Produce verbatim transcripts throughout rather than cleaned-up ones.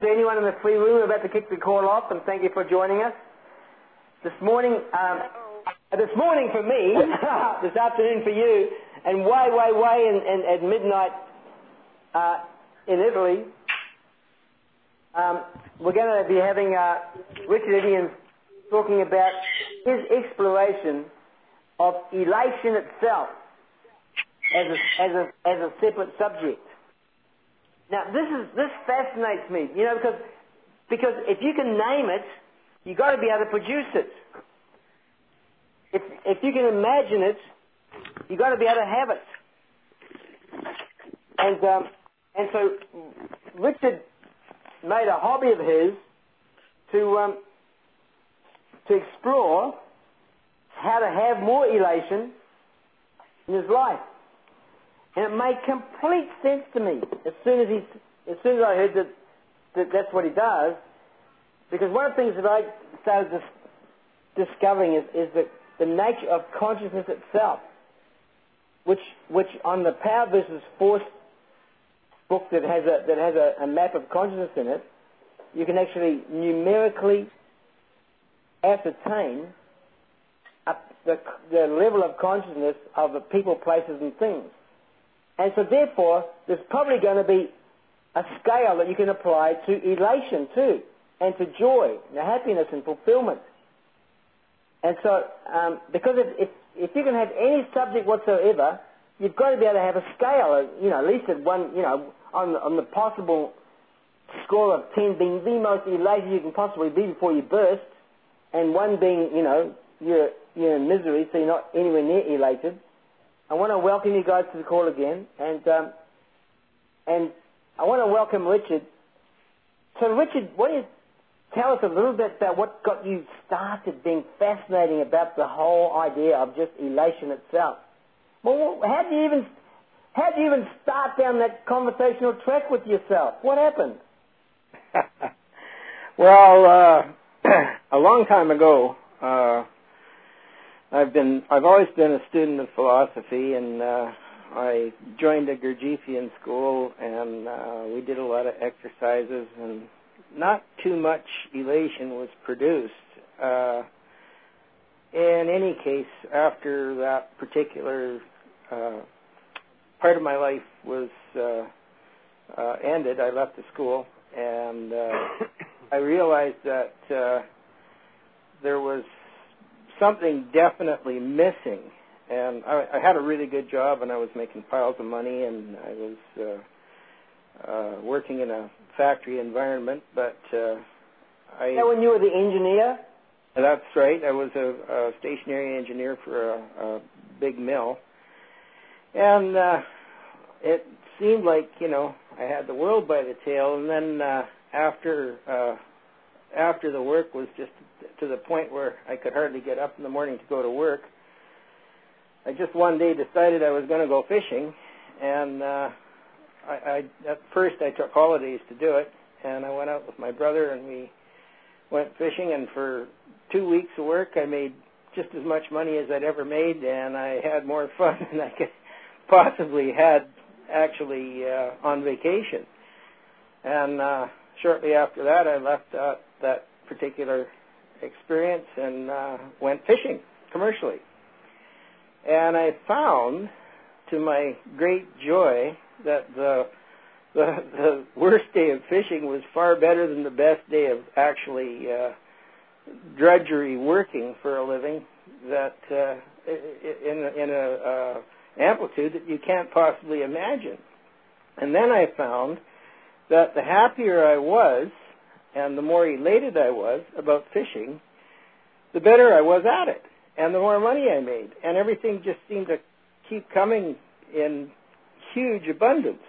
To anyone in the free room, we're about to kick the call off, and thank you for joining us. This morning, um, this morning for me, this afternoon for you, and way, way, way in, in, at midnight uh, in Italy, um, we're going to be having uh, Richard Idian talking about his exploration of elation itself as a, as a, as a separate subject. Now, this is this fascinates me, you know, because because if you can name it, you've got to be able to produce it. If if you can imagine it, you've got to be able to have it. And um, and so Richard made a hobby of his to um, to explore how to have more elation in his life. And it made complete sense to me as soon as he, as soon as I heard that, that that's what he does, because one of the things that I started dis- discovering is, is that the nature of consciousness itself, which which on the Power versus Force book that has a that has a, a map of consciousness in it, you can actually numerically ascertain up the the level of consciousness of the people, places, and things. And so therefore, there's probably going to be a scale that you can apply to elation too, and to joy, and happiness and fulfillment. And so, um, because if, if, if you can have any subject whatsoever, you've got to be able to have a scale, you know, at least at one, you know, on, on the possible score of ten being the most elated you can possibly be before you burst, and one being, you know, you're, you're in misery, so you're not anywhere near elated. I want to welcome you guys to the call again, and um, and I want to welcome Richard. So, Richard, why don't you tell us a little bit about what got you started being fascinating about the whole idea of just elation itself? Well, how do you even how do you even start down that conversational track with yourself? What happened? Well, uh, a long time ago. Uh, I've been, I've always been a student of philosophy, and uh, I joined a Gurdjieffian school, and uh, we did a lot of exercises, and not too much elation was produced. Uh, in any case, after that particular uh, part of my life was uh, uh, ended, I left the school, and uh, I realized that uh, there was something definitely missing, and I, I had a really good job, and I was making piles of money, and I was uh, uh, working in a factory environment. But uh, I. Is that when you were the engineer? That's right. I was a, a stationary engineer for a, a big mill, and uh, it seemed like you know I had the world by the tail. And then uh, after uh, after the work was just to the point where I could hardly get up in the morning to go to work, I just one day decided I was going to go fishing, and uh, I, I, at first I took holidays to do it, and I went out with my brother, and we went fishing, and for two weeks of work I made just as much money as I'd ever made, and I had more fun than I could possibly had actually uh, on vacation. And uh, shortly after that I left uh, that particular experience and uh, went fishing commercially. And I found, to my great joy, that the, the the worst day of fishing was far better than the best day of actually uh, drudgery working for a living. That uh, in in a uh, amplitude that you can't possibly imagine. And then I found that the happier I was, and the more elated I was about fishing, the better I was at it, and the more money I made, and everything just seemed to keep coming in huge abundance.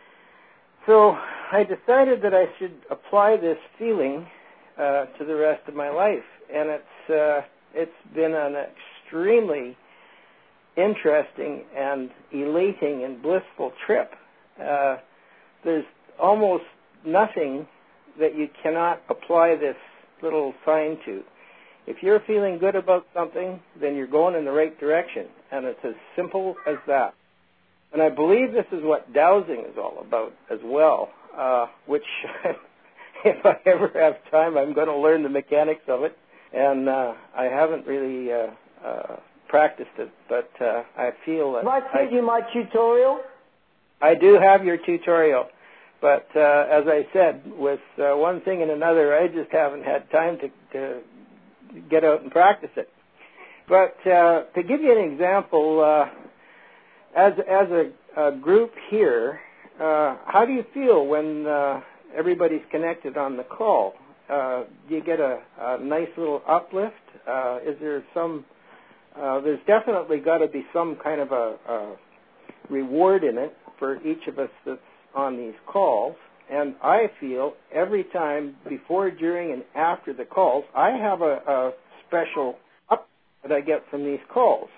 So I decided that I should apply this feeling uh, to the rest of my life, and it's uh, it's been an extremely interesting and elating and blissful trip. Uh, there's almost nothing that you cannot apply this little sign to. If you're feeling good about something, then you're going in the right direction, and it's as simple as that. And I believe this is what dowsing is all about as well, uh, which if I ever have time, I'm going to learn the mechanics of it. And uh, I haven't really uh, uh, practiced it, but uh, I feel that... Have I sent you my tutorial? I do have your tutorial. But uh, as I said, with uh, one thing and another, I just haven't had time to, to get out and practice it. But uh, to give you an example, uh, as as a, a group here, uh, how do you feel when uh, everybody's connected on the call? Uh, do you get a, a nice little uplift? Uh, is there some? Uh, there's definitely got to be some kind of a, a reward in it for each of us that's on these calls, and I feel every time before, during, and after the calls, I have a, a special up that I get from these calls,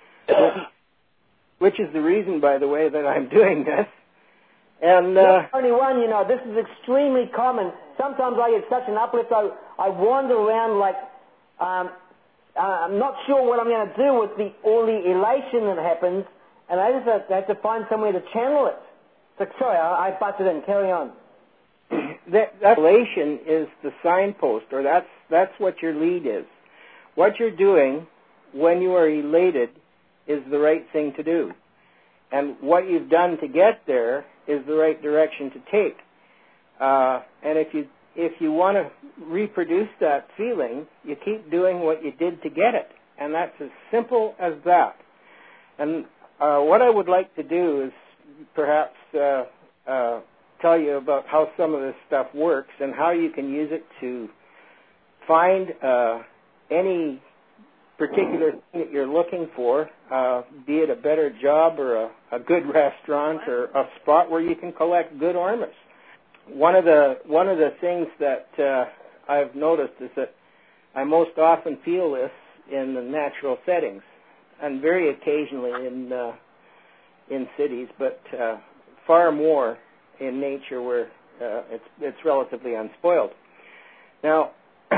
which is the reason, by the way, that I'm doing this. And uh, only one, you know, this is extremely common. Sometimes I get such an uplift, I, I wander around like um, uh, I'm not sure what I'm going to do with the all the elation that happens, and I just have, have to find somewhere to channel it. So, sorry, I, I butted in. Carry on. that, that elation is the signpost, or that's that's what your lead is. What you're doing when you are elated is the right thing to do, and what you've done to get there is the right direction to take. Uh, and if you if you want to reproduce that feeling, you keep doing what you did to get it, and that's as simple as that. And uh, what I would like to do is perhaps uh, uh, tell you about how some of this stuff works and how you can use it to find uh, any particular thing that you're looking for, uh, be it a better job or a, a good restaurant or a spot where you can collect good ormus. One of the one of the things that uh, I've noticed is that I most often feel this in the natural settings, and very occasionally in uh, in cities, but uh, far more in nature where uh, it's it's relatively unspoiled. Now,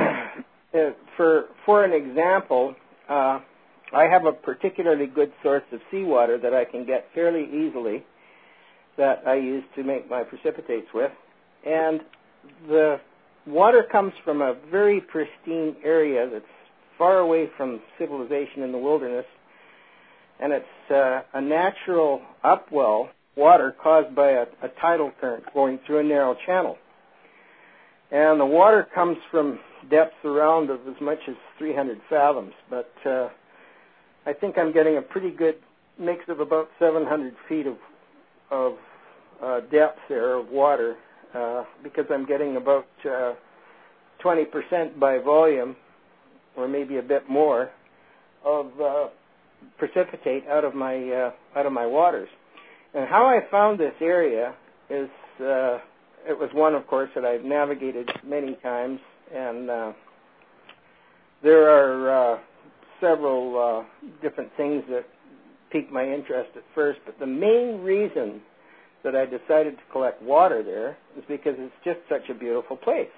for for an example, uh, I have a particularly good source of seawater that I can get fairly easily that I use to make my precipitates with, and the water comes from a very pristine area that's far away from civilization in the wilderness, and it's uh, a natural upwell water caused by a, a tidal current going through a narrow channel. And the water comes from depths around of as much as three hundred fathoms, but uh, I think I'm getting a pretty good mix of about seven hundred feet of, of uh, depth there of water, uh, because I'm getting about uh, twenty percent by volume, or maybe a bit more, of uh, precipitate out of my uh, out of my waters. And how I found this area is uh, it was one, of course, that I've navigated many times, and uh, there are uh, several uh, different things that piqued my interest at first, but the main reason that I decided to collect water there is because it's just such a beautiful place.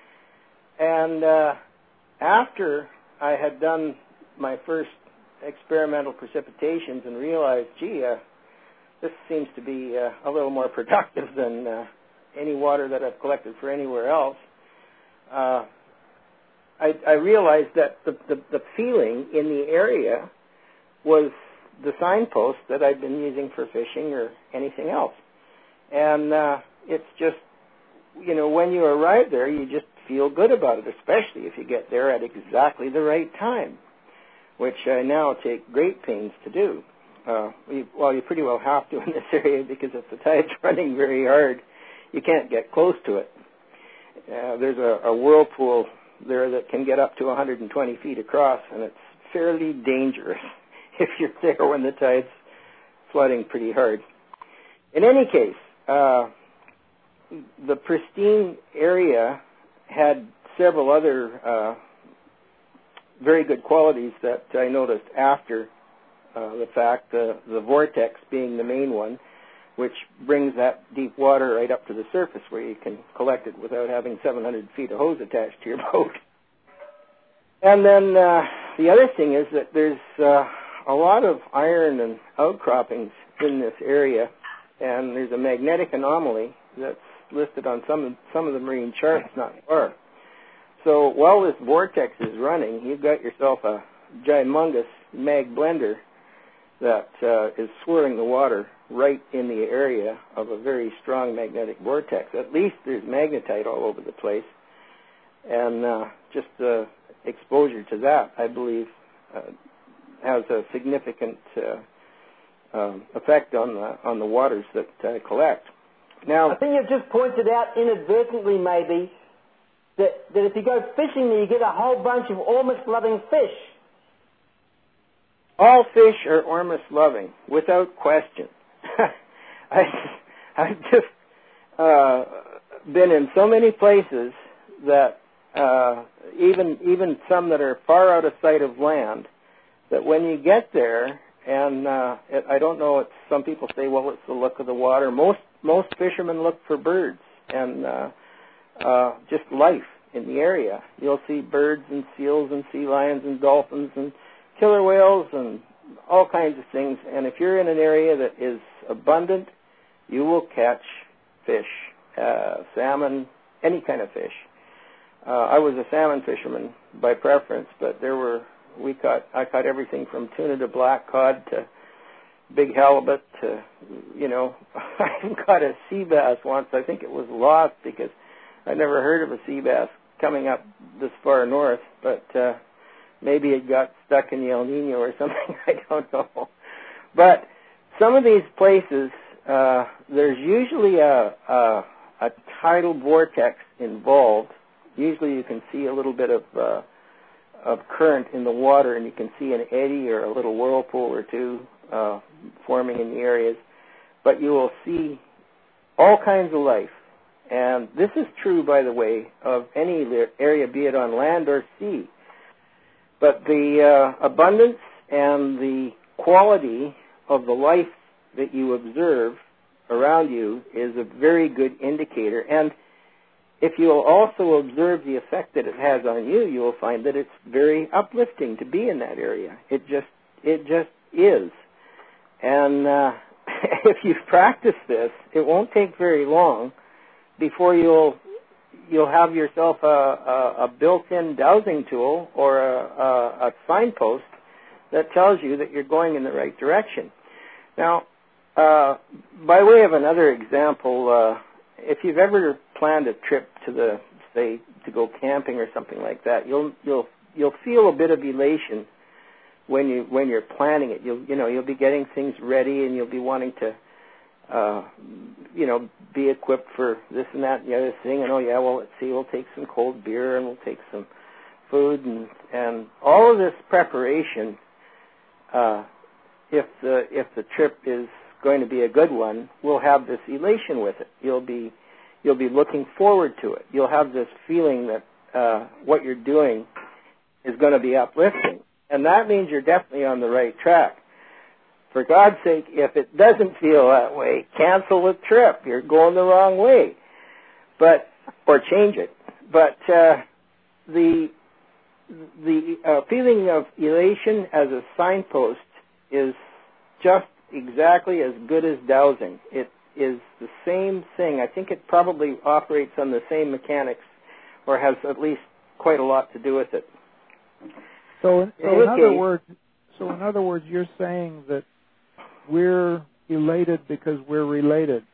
And uh, after I had done my first experimental precipitations and realized, gee, uh, this seems to be uh, a little more productive than uh, any water that I've collected for anywhere else, uh, I, I realized that the, the, the feeling in the area was the signpost that I'd been using for fishing or anything else. And uh, it's just, you know, when you arrive there, you just feel good about it, especially if you get there at exactly the right time, which I now take great pains to do. Uh, you, well, you pretty well have to in this area, because if the tide's running very hard, you can't get close to it. Uh, there's a, a whirlpool there that can get up to one hundred twenty feet across, and it's fairly dangerous if you're there when the tide's flooding pretty hard. In any case, uh, the pristine area had several other uh, very good qualities that I noticed after uh, the fact, the, the vortex being the main one, which brings that deep water right up to the surface where you can collect it without having seven hundred feet of hose attached to your boat. And then uh, the other thing is that there's uh, a lot of iron and outcroppings in this area, and there's a magnetic anomaly that's listed on some some of the marine charts not far. So while this vortex is running, you've got yourself a gymongous mag blender that uh, is swirling the water right in the area of a very strong magnetic vortex. At least there's magnetite all over the place. And uh, just uh, exposure to that, I believe, uh, has a significant uh, um, effect on the on the waters that uh, collect. Now, I think you've just pointed out inadvertently, maybe, that, that if you go fishing, you get a whole bunch of ormus-loving fish. All fish are ormus-loving, without question. I, I've just uh, been in so many places that uh, even even some that are far out of sight of land, that when you get there, and uh, it, I don't know, it's, some people say, well, it's the look of the water. Most most fishermen look for birds and uh, uh, just life in the area. You'll see birds and seals and sea lions and dolphins and killer whales and all kinds of things. And if you're in an area that is abundant, you will catch fish, uh, salmon, any kind of fish. Uh, I was a salmon fisherman by preference, but there were we caught I caught everything from tuna to black cod to big halibut to, you know, I even caught a sea bass once. I think it was lost because I never heard of a sea bass coming up this far north, but uh, maybe it got stuck in the El Nino or something. I don't know. But some of these places, uh, there's usually a, a, a tidal vortex involved. Usually you can see a little bit of uh, of current in the water, and you can see an eddy or a little whirlpool or two uh, forming in the areas. But you will see all kinds of life. And this is true, by the way, of any area, be it on land or sea. But the uh, abundance and the quality of the life that you observe around you is a very good indicator. And if you'll also observe the effect that it has on you, you will find that it's very uplifting to be in that area. It just, it just is. And uh, if you've practiced this, it won't take very long before you'll you'll have yourself a, a, a built-in dowsing tool or a, a, a signpost that tells you that you're going in the right direction. Now, uh, by way of another example, uh, if you've ever planned a trip to the, say, to go camping or something like that, you'll you'll you'll feel a bit of elation when you when you're planning it. You'll you know you'll be getting things ready, and you'll be wanting to uh, you know be equipped for this and that and the other thing. And oh yeah, well let's see, we'll take some cold beer and we'll take some food and and all of this preparation. Uh, if the if the trip is going to be a good one, we'll have this elation with it. You'll be you'll be looking forward to it. You'll have this feeling that uh, what you're doing is going to be uplifting, and that means you're definitely on the right track. For God's sake, if it doesn't feel that way, cancel the trip. You're going the wrong way, but or change it. But uh, the the uh, feeling of elation as a signpost is just exactly as good as dowsing. It is the same thing. I think it probably operates on the same mechanics, or has at least quite a lot to do with it. So, in, so in other words, so in other words, you're saying that we're elated because we're related.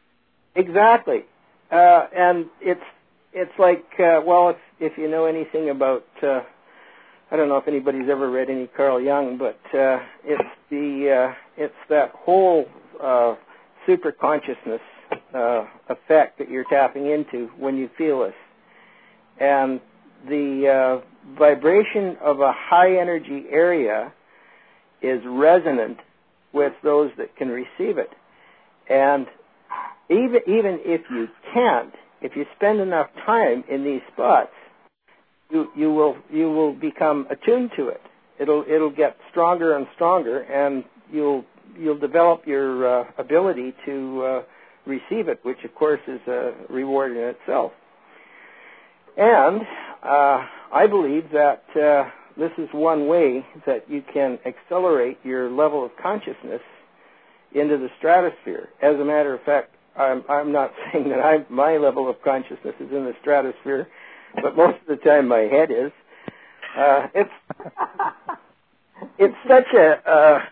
Exactly, uh, and it's it's like uh, well, if if you know anything about. Uh, I don't know if anybody's ever read any Carl Jung, but uh, it's the uh, it's that whole uh, super consciousness uh, effect that you're tapping into when you feel this, and the uh, vibration of a high energy area is resonant with those that can receive it, and even even if you can't, if you spend enough time in these spots, You, you will you will become attuned to it. It'll it'll get stronger and stronger, and you'll you'll develop your uh, ability to uh, receive it, which of course is a reward in itself. And uh, I believe that uh, this is one way that you can accelerate your level of consciousness into the stratosphere. As a matter of fact, I'm, I'm not saying that I, my level of consciousness is in the stratosphere, but most of the time my head is. Uh, it's it's such a,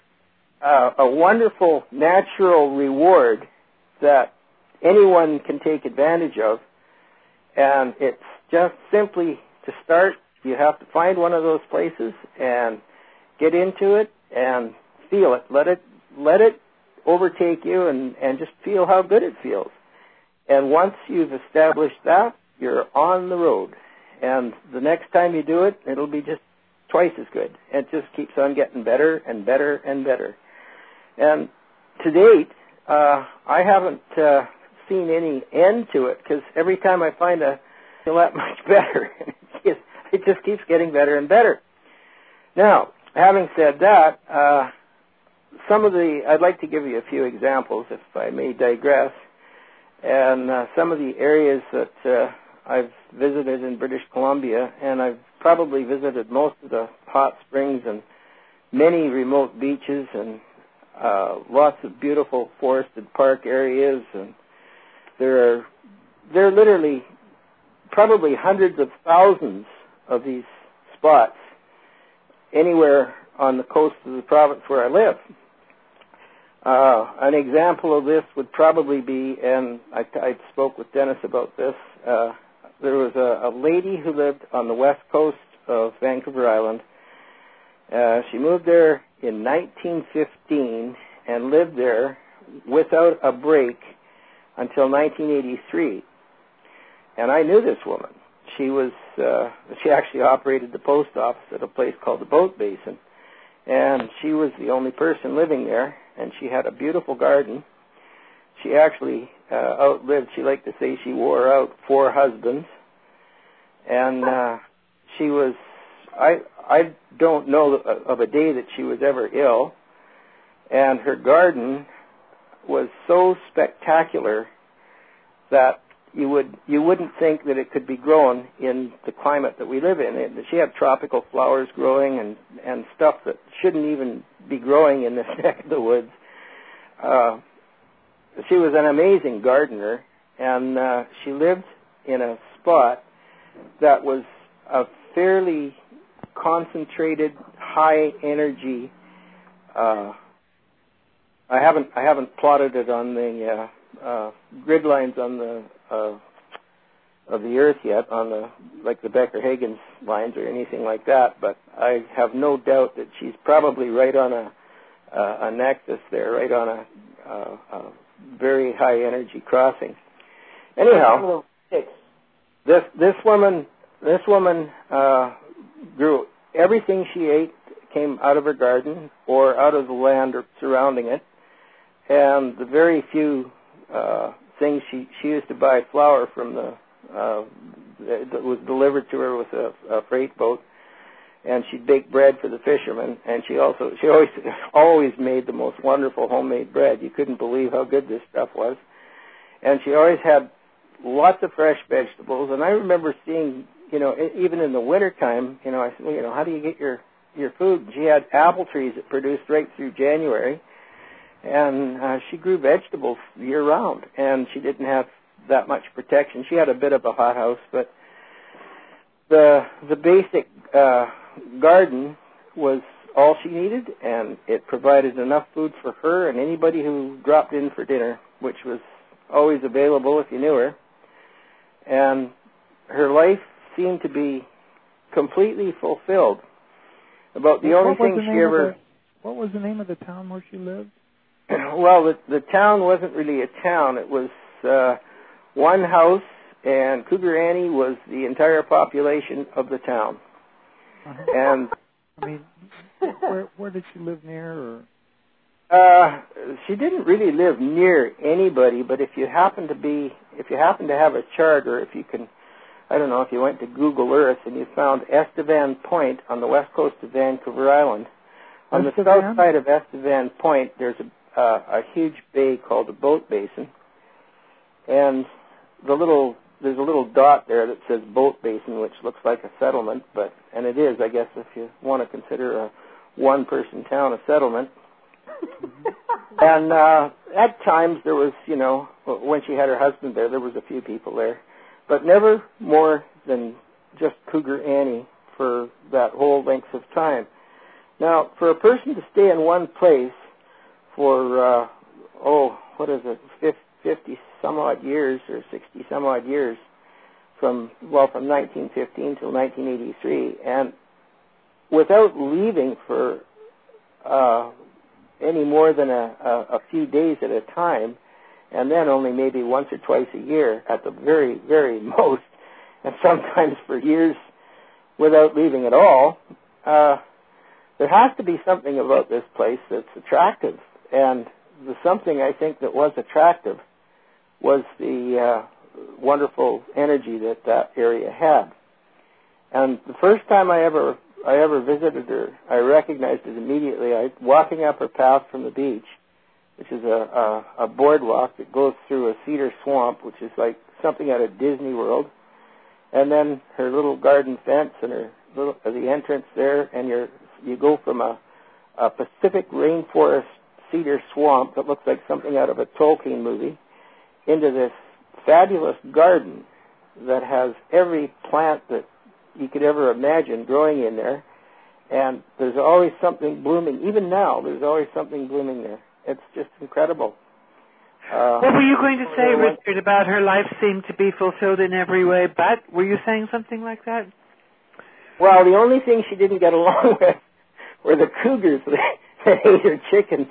a a wonderful natural reward that anyone can take advantage of, and it's just simply to start. You have to find one of those places and get into it and feel it. Let it let it overtake you, and, and just feel how good it feels. And once you've established that, you're on the road. And the next time you do it, it'll be just twice as good. It just keeps on getting better and better and better. And to date, uh, I haven't uh, seen any end to it, because every time I find a feel that much better, it just keeps getting better and better. Now, having said that, uh, some of the, I'd like to give you a few examples, if I may digress, and uh, some of the areas that uh, I've visited in British Columbia, and I've probably visited most of the hot springs and many remote beaches and uh, lots of beautiful forested park areas, and there are, there are literally probably hundreds of thousands of these spots anywhere on the coast of the province where I live. Uh, an example of this would probably be, and I, I spoke with Dennis about this, uh, there was a, a lady who lived on the west coast of Vancouver Island. Uh, she moved there in nineteen fifteen and lived there without a break until nineteen eighty-three. And I knew this woman. She was, uh, she actually operated the post office at a place called the Boat Basin. And she was the only person living there, and she had a beautiful garden. She actually uh, outlived, she liked to say she wore out four husbands. And uh, she was, I, I don't know of a day that she was ever ill. And her garden was so spectacular that you would you wouldn't think that it could be grown in the climate that we live in. It, she had tropical flowers growing and, and stuff that shouldn't even be growing in this neck of the woods. Uh, she was an amazing gardener, and uh, she lived in a spot that was a fairly concentrated, high energy. Uh, I haven't I haven't plotted it on the uh, uh, grid lines on the uh, of the Earth yet, on the like the Becker-Higgins lines or anything like that. But I have no doubt that she's probably right on a uh, a nexus there, right on a, uh, a very high energy crossing. Anyhow, this this woman this woman uh, grew everything she ate came out of her garden or out of the land surrounding it. And the very few uh, things she, she used to buy flour from the uh, that was delivered to her with a, a freight boat, and she'd bake bread for the fishermen. And she also she always always made the most wonderful homemade bread. You couldn't believe how good this stuff was. And she always had lots of fresh vegetables. And I remember seeing, you know, even in the wintertime, you know, I said, well, you know, how do you get your your food? And she had apple trees that produced right through January. And uh, she grew vegetables year-round, and she didn't have that much protection. She had a bit of a hothouse, but the the basic uh, garden was all she needed, and it provided enough food for her and anybody who dropped in for dinner, which was always available if you knew her. And her life seemed to be completely fulfilled. About the only thing she ever... What was the name of the town where she lived? Well, the, the town wasn't really a town. It was uh, one house, and Cougar Annie was the entire population of the town. Uh-huh. And I mean, where, where did she live near? Or? Uh, she didn't really live near anybody, but if you happen to be, if you happen to have a chart, or if you can, I don't know, if you went to Google Earth and you found Estevan Point on the west coast of Vancouver Island, on Estevan? the south side of Estevan Point, there's a Uh, a huge bay called the Boat Basin, and the little there's a little dot there that says Boat Basin, which looks like a settlement, but and it is, I guess, if you want to consider a one-person town a settlement. And uh, at times there was, you know, when she had her husband there, there was a few people there, but never more than just Cougar Annie for that whole length of time. Now, for a person to stay in one place for, uh, oh, what is it, fifty some odd years or sixty some odd years, from, well, from nineteen fifteen till nineteen eighty-three, and without leaving for uh, any more than a, a, a few days at a time, and then only maybe once or twice a year at the very, very most, and sometimes for years without leaving at all, uh, there has to be something about this place that's attractive. And the something I think that was attractive was the uh, wonderful energy that that area had. And the first time I ever I ever visited her, I recognized it immediately. I walking up her path from the beach, which is a, a, a boardwalk that goes through a cedar swamp, which is like something out of Disney World, and then her little garden fence and her little uh, the entrance there, and you're you go from a, a Pacific rainforest cedar swamp that looks like something out of a Tolkien movie into this fabulous garden that has every plant that you could ever imagine growing in there, and there's always something blooming. Even now, there's always something blooming there. It's just incredible. Uh, what were you going to say, Richard, about her life seemed to be fulfilled in every way, but were you saying something like that? Well, the only thing she didn't get along with were the cougars that ate her chickens.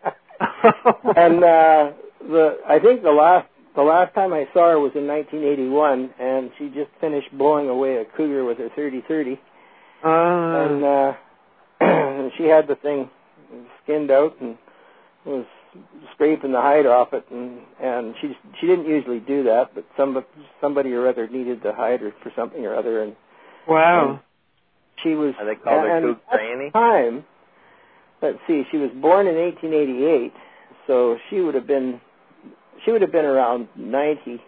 and uh, the I think the last The last time I saw her was in nineteen eighty-one, and she just finished blowing away a cougar with her thirty thirty. Uh. And uh, she had the thing skinned out and was scraping the hide off it, and, and she she didn't usually do that, but some, somebody or other needed the hide or for something or other. And wow. And she was... Are they called her Cougar Annie? At the time, let's see, she was born in eighteen eighty-eight, so she would have been... She would have been around ninety-two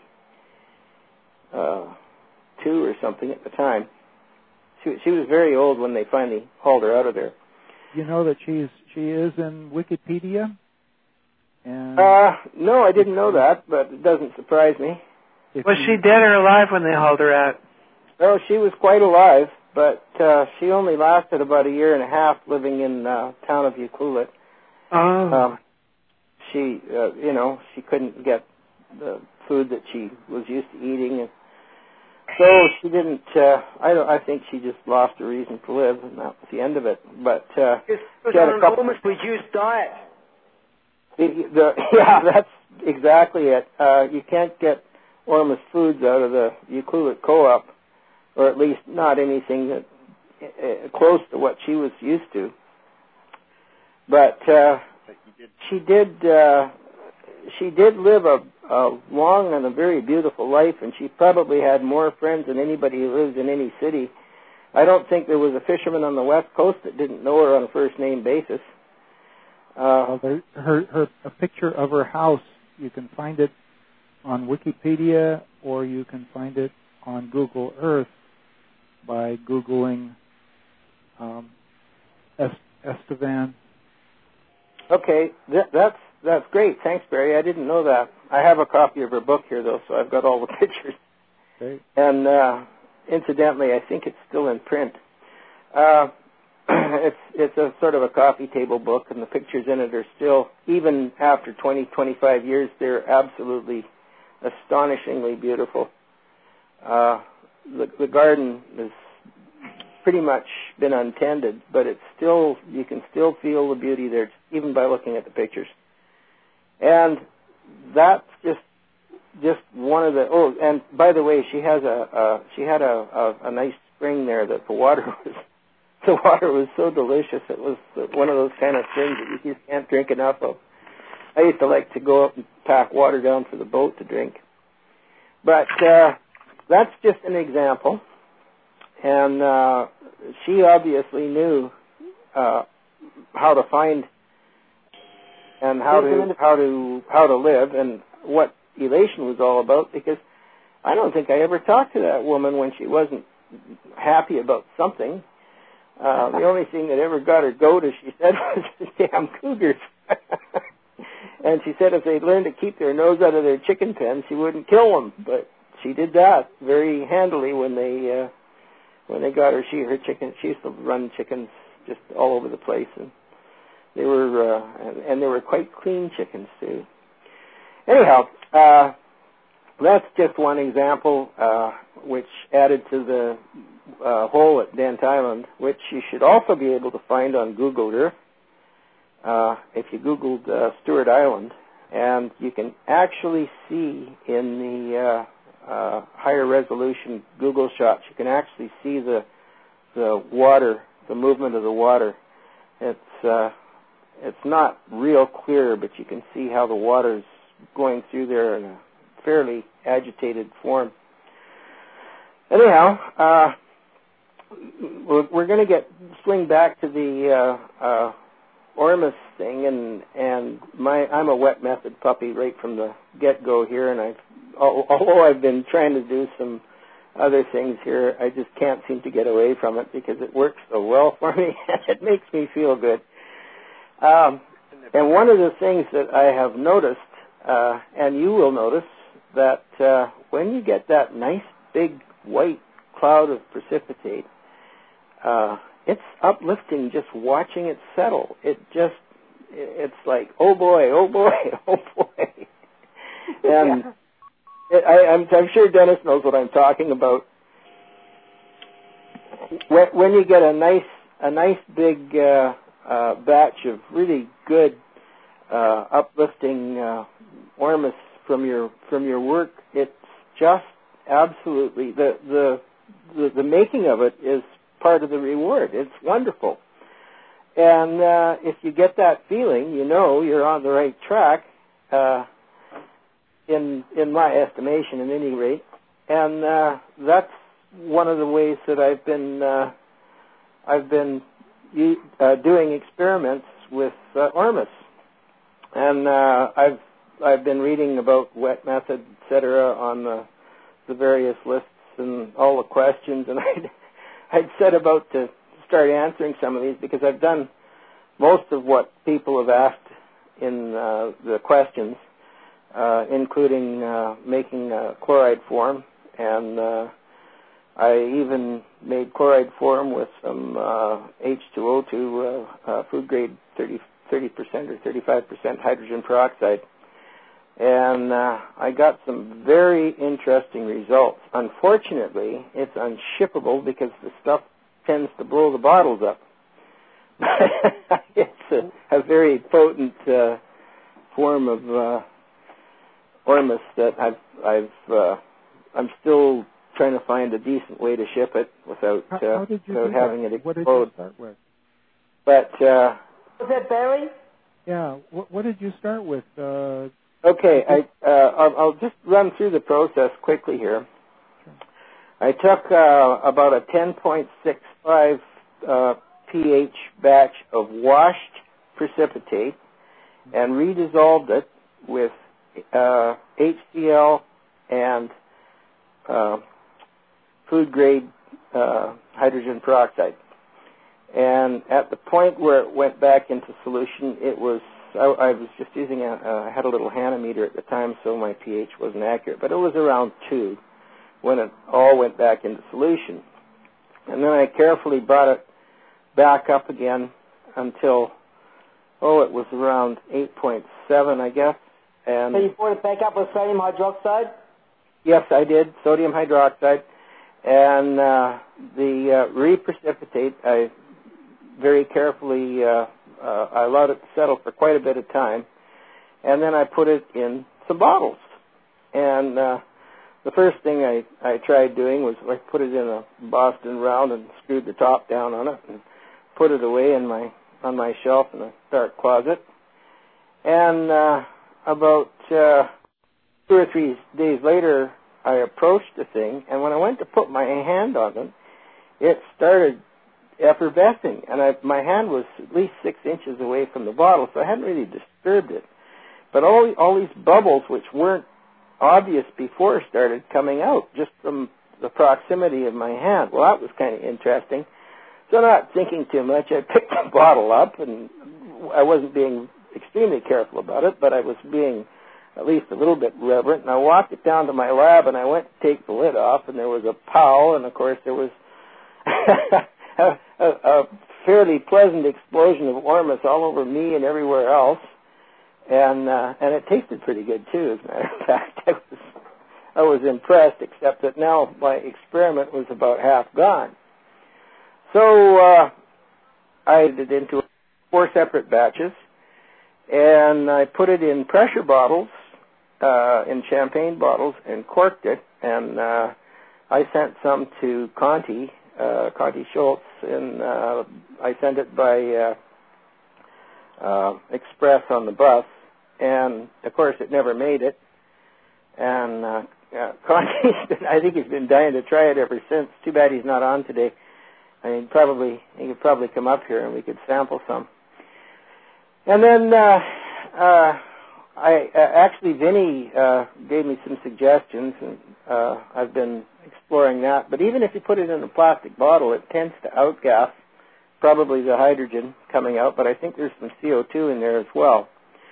or something at the time. She, she was very old when they finally hauled her out of there. You know that she's she is in Wikipedia? And uh, no, I didn't know that, but it doesn't surprise me. Was she dead or alive when they hauled her out? No, she was quite alive, but uh, she only lasted about a year and a half living in the uh, town of Ucluelet. Oh. Um, She, uh, you know, she couldn't get the food that she was used to eating, and so she didn't. Uh, I don't. I think she just lost a reason to live, and that was the end of it. But uh, it was she had on a couple. An almost reduced diet. The, the, yeah, that's exactly it. Uh, you can't get Ormus foods out of the Ucluelet Co-op, or at least not anything that uh, close to what she was used to. But. Uh, She did. Uh, she did live a, a long and a very beautiful life, and she probably had more friends than anybody who lives in any city. I don't think there was a fisherman on the West Coast that didn't know her on a first name basis. Uh, well, there, her, her a picture of her house. You can find it on Wikipedia, or you can find it on Google Earth by googling um, Estevan. Okay, th- that's that's great. Thanks, Barry. I didn't know that. I have a copy of her book here, though, so I've got all the pictures. Great. And uh, incidentally, I think it's still in print. Uh, it's it's a sort of a coffee table book, and the pictures in it are still, even after twenty, twenty-five years, they're absolutely astonishingly beautiful. Uh, the, the garden is pretty much been untended, but it's still, you can still feel the beauty there, even by looking at the pictures. And that's just just one of the, oh, and by the way, she has a, a she had a, a, a nice spring there that the water was, the water was so delicious. It was one of those kind of springs that you just can't drink enough of. I used to like to go up and pack water down for the boat to drink. But uh, that's just an example. And uh, she obviously knew uh, how to find and how to how to how to live, and what elation was all about. Because I don't think I ever talked to that woman when she wasn't happy about something. Uh, the only thing that ever got her goated, she said, was the damn cougars. And she said if they'd learned to keep their nose out of their chicken pen, she wouldn't kill them. But she did that very handily when they uh, when they got her. She her chicken. She used to run chickens just all over the place, and they were uh, and, and they were quite clean chickens too. Anyhow, uh, that's just one example, uh, which added to the uh, hole at Dent Island, which you should also be able to find on Google Earth. Uh, if you Googled uh, Stewart Island, and you can actually see in the uh, uh, higher resolution Google shots, you can actually see the the water, the movement of the water. It's uh, it's not real clear, but you can see how the water's going through there in a fairly agitated form. Anyhow, uh, we're, we're going to get swing back to the uh, uh, Ormus thing, and and my I'm a wet method puppy right from the get-go here, and I've although I've been trying to do some other things here, I just can't seem to get away from it because it works so well for me and it makes me feel good. Um, and one of the things that I have noticed, uh, and you will notice, that uh, when you get that nice big white cloud of precipitate, uh, it's uplifting just watching it settle. It just, it's like, oh boy, oh boy, oh boy. And yeah. it, I, I'm, I'm sure Dennis knows what I'm talking about. When, when you get a nice, a nice big uh, uh, batch of really good uh, uplifting uh, Ormus from your from your work, it's just absolutely the the the, the making of it is part of the reward. It's wonderful. And uh, if you get that feeling, you know you're on the right track, uh, in in my estimation, at any rate. And uh, that's one of the ways that I've been uh, I've been uh, doing experiments with uh, Ormus. And uh, I've I've been reading about wet method, et cetera, on the the various lists and all the questions, and I'd I'd set about to start answering some of these because I've done most of what people have asked in uh, the questions, uh, including uh, making uh, chloride form, and uh, I even made chloride form with some uh, H two O two uh, uh, food grade thirty percent or thirty-five percent hydrogen peroxide. And uh, I got some very interesting results. Unfortunately, it's unshippable because the stuff tends to blow the bottles up. It's a, a very potent uh, form of uh, Ormus that I've, I've, uh, I'm still trying to find a decent way to ship it without, uh, how, how did you without having that? it explode. What did you start with? But uh, was that Barry? Yeah. What, what did you start with? Uh, Okay, I, uh, I'll, I'll just run through the process quickly here. Sure. I took uh, about a ten point six five uh, pH batch of washed precipitate and redissolved it with uh, H C L and uh, food-grade uh, hydrogen peroxide. And at the point where it went back into solution, it was I, I was just using a, uh, I had a little Hanometer at the time, so my pH wasn't accurate, but it was around two when it all went back into solution. And then I carefully brought it back up again until, oh, it was around eight point seven, I guess. And so you brought it back up with sodium hydroxide? Yes, I did, sodium hydroxide. And uh, the uh, reprecipitate, I very carefully uh, Uh, I allowed it to settle for quite a bit of time, and then I put it in some bottles. And uh, the first thing I, I tried doing was I put it in a Boston round and screwed the top down on it and put it away in my on my shelf in a dark closet. And uh, about uh, two or three days later, I approached the thing, and when I went to put my hand on it, it started effervescing, and I, my hand was at least six inches away from the bottle, so I hadn't really disturbed it. But all all these bubbles, which weren't obvious before, started coming out just from the proximity of my hand. Well, that was kind of interesting. So not thinking too much, I picked the bottle up, and I wasn't being extremely careful about it, but I was being at least a little bit reverent, and I walked it down to my lab, and I went to take the lid off, and there was a pow, and of course there was a, a, a fairly pleasant explosion of Ormus all over me and everywhere else, and uh, and it tasted pretty good too, as a matter of fact. I was, I was impressed, except that now my experiment was about half gone. So uh, I did it into four separate batches, and I put it in pressure bottles, uh, in champagne bottles, and corked it. And uh, I sent some to Conti, uh, Conti Schultz, and uh, I sent it by uh, uh, express on the bus. And of course, it never made it. And uh, uh, Conti, I think he's been dying to try it ever since. Too bad he's not on today. I mean, probably he could probably come up here and we could sample some. And then uh, uh, I uh, actually Vinny uh, gave me some suggestions, and uh, I've been exploring that. But even if you put it in a plastic bottle, it tends to outgas probably the hydrogen coming out. But I think there's some C O two in there as well.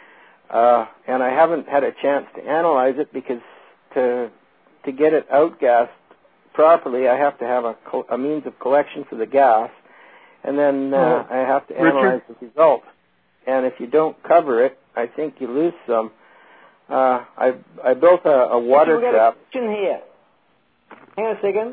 Uh, and I haven't had a chance to analyze it because to to get it outgassed properly, I have to have a, a means of collection for the gas, and then uh, I have to analyze Richard. the result. And if you don't cover it, I think you lose some. Uh, I I built a, a water We've trap. Got a question here. Hang on a second.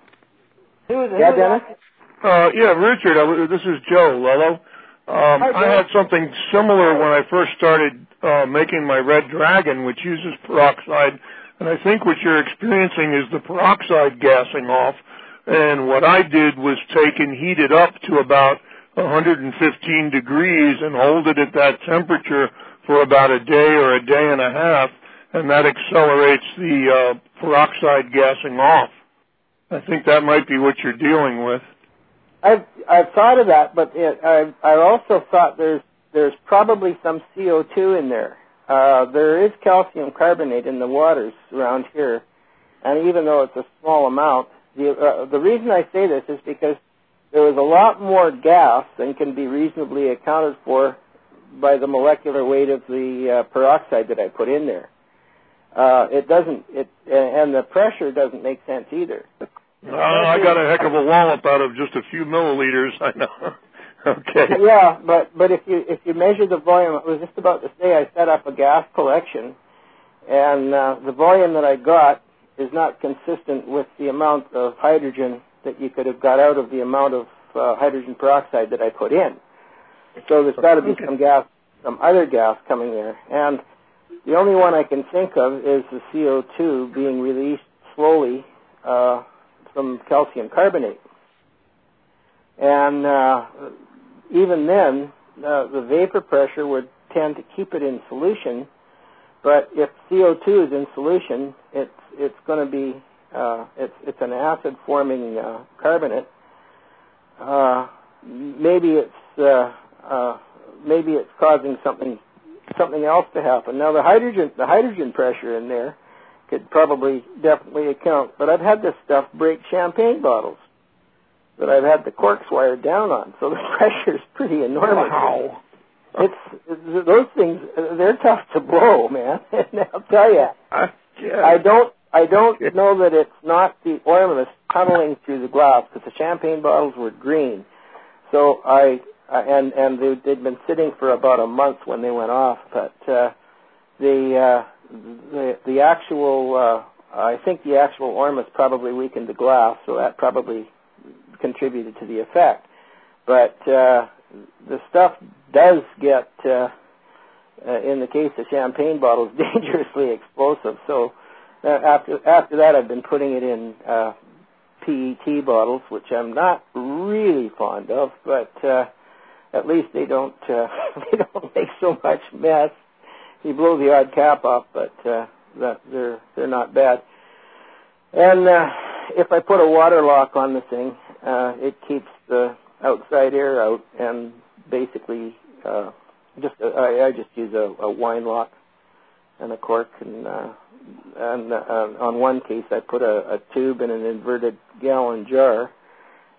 Who is it? Yeah, Dennis? Uh, yeah, Richard, I, this is Joe Lello. Um, Hi, Joe. I had something similar when I first started uh, making my Red Dragon, which uses peroxide. And I think what you're experiencing is the peroxide gassing off. And what I did was take and heat it up to about one hundred fifteen degrees and hold it at that temperature for about a day or a day and a half, and that accelerates the uh, peroxide gassing off. I think that might be what you're dealing with. I've I've thought of that, but it, I I also thought there's there's probably some C O two in there. Uh, there is calcium carbonate in the waters around here, and even though it's a small amount, the uh, the reason I say this is because there was a lot more gas than can be reasonably accounted for by the molecular weight of the uh, peroxide that I put in there. Uh, it doesn't, it and the pressure doesn't make sense either. Uh, I got a heck of a wallop out of just a few milliliters. I know. Okay. Yeah, but but if you if you measure the volume, I was just about to say I set up a gas collection, and uh, the volume that I got is not consistent with the amount of hydrogen that you could have got out of the amount of uh, hydrogen peroxide that I put in. So there's got to be some gas, some other gas coming there, and the only one I can think of is the C O two being released slowly uh, from calcium carbonate, and uh, even then, uh, the vapor pressure would tend to keep it in solution. But if C O two is in solution, it's it's going to be uh, it's it's an acid-forming uh, carbonate. Uh, maybe it's uh, uh, maybe it's causing something something else to happen. Now the hydrogen the hydrogen pressure in there could probably definitely account. But I've had this stuff break champagne bottles that I've had the corks wired down on, so the pressure is pretty enormous. Wow. It's, it's those things. They're tough to blow, man. And I'll tell you, I, yeah. I don't. I don't know that it's not the Ormus tunneling through the glass, because the champagne bottles were green. So I, I and and they, they'd been sitting for about a month when they went off. But uh, the uh, the the actual, uh, I think the actual Ormus probably weakened the glass, so that probably contributed to the effect. But uh, the stuff does get, uh, uh, in the case of champagne bottles, dangerously explosive. So uh, after after that, I've been putting it in uh, P E T bottles, which I'm not really fond of, but uh, at least they don't uh, they don't make so much mess. You blow the odd cap off, but uh, that, they're they're not bad. And uh, if I put a water lock on the thing, uh, it keeps the outside air out, and basically uh, just uh, I, I just use a, a wine lock and a cork, and uh, and uh, on one case I put a, a tube in an inverted gallon jar,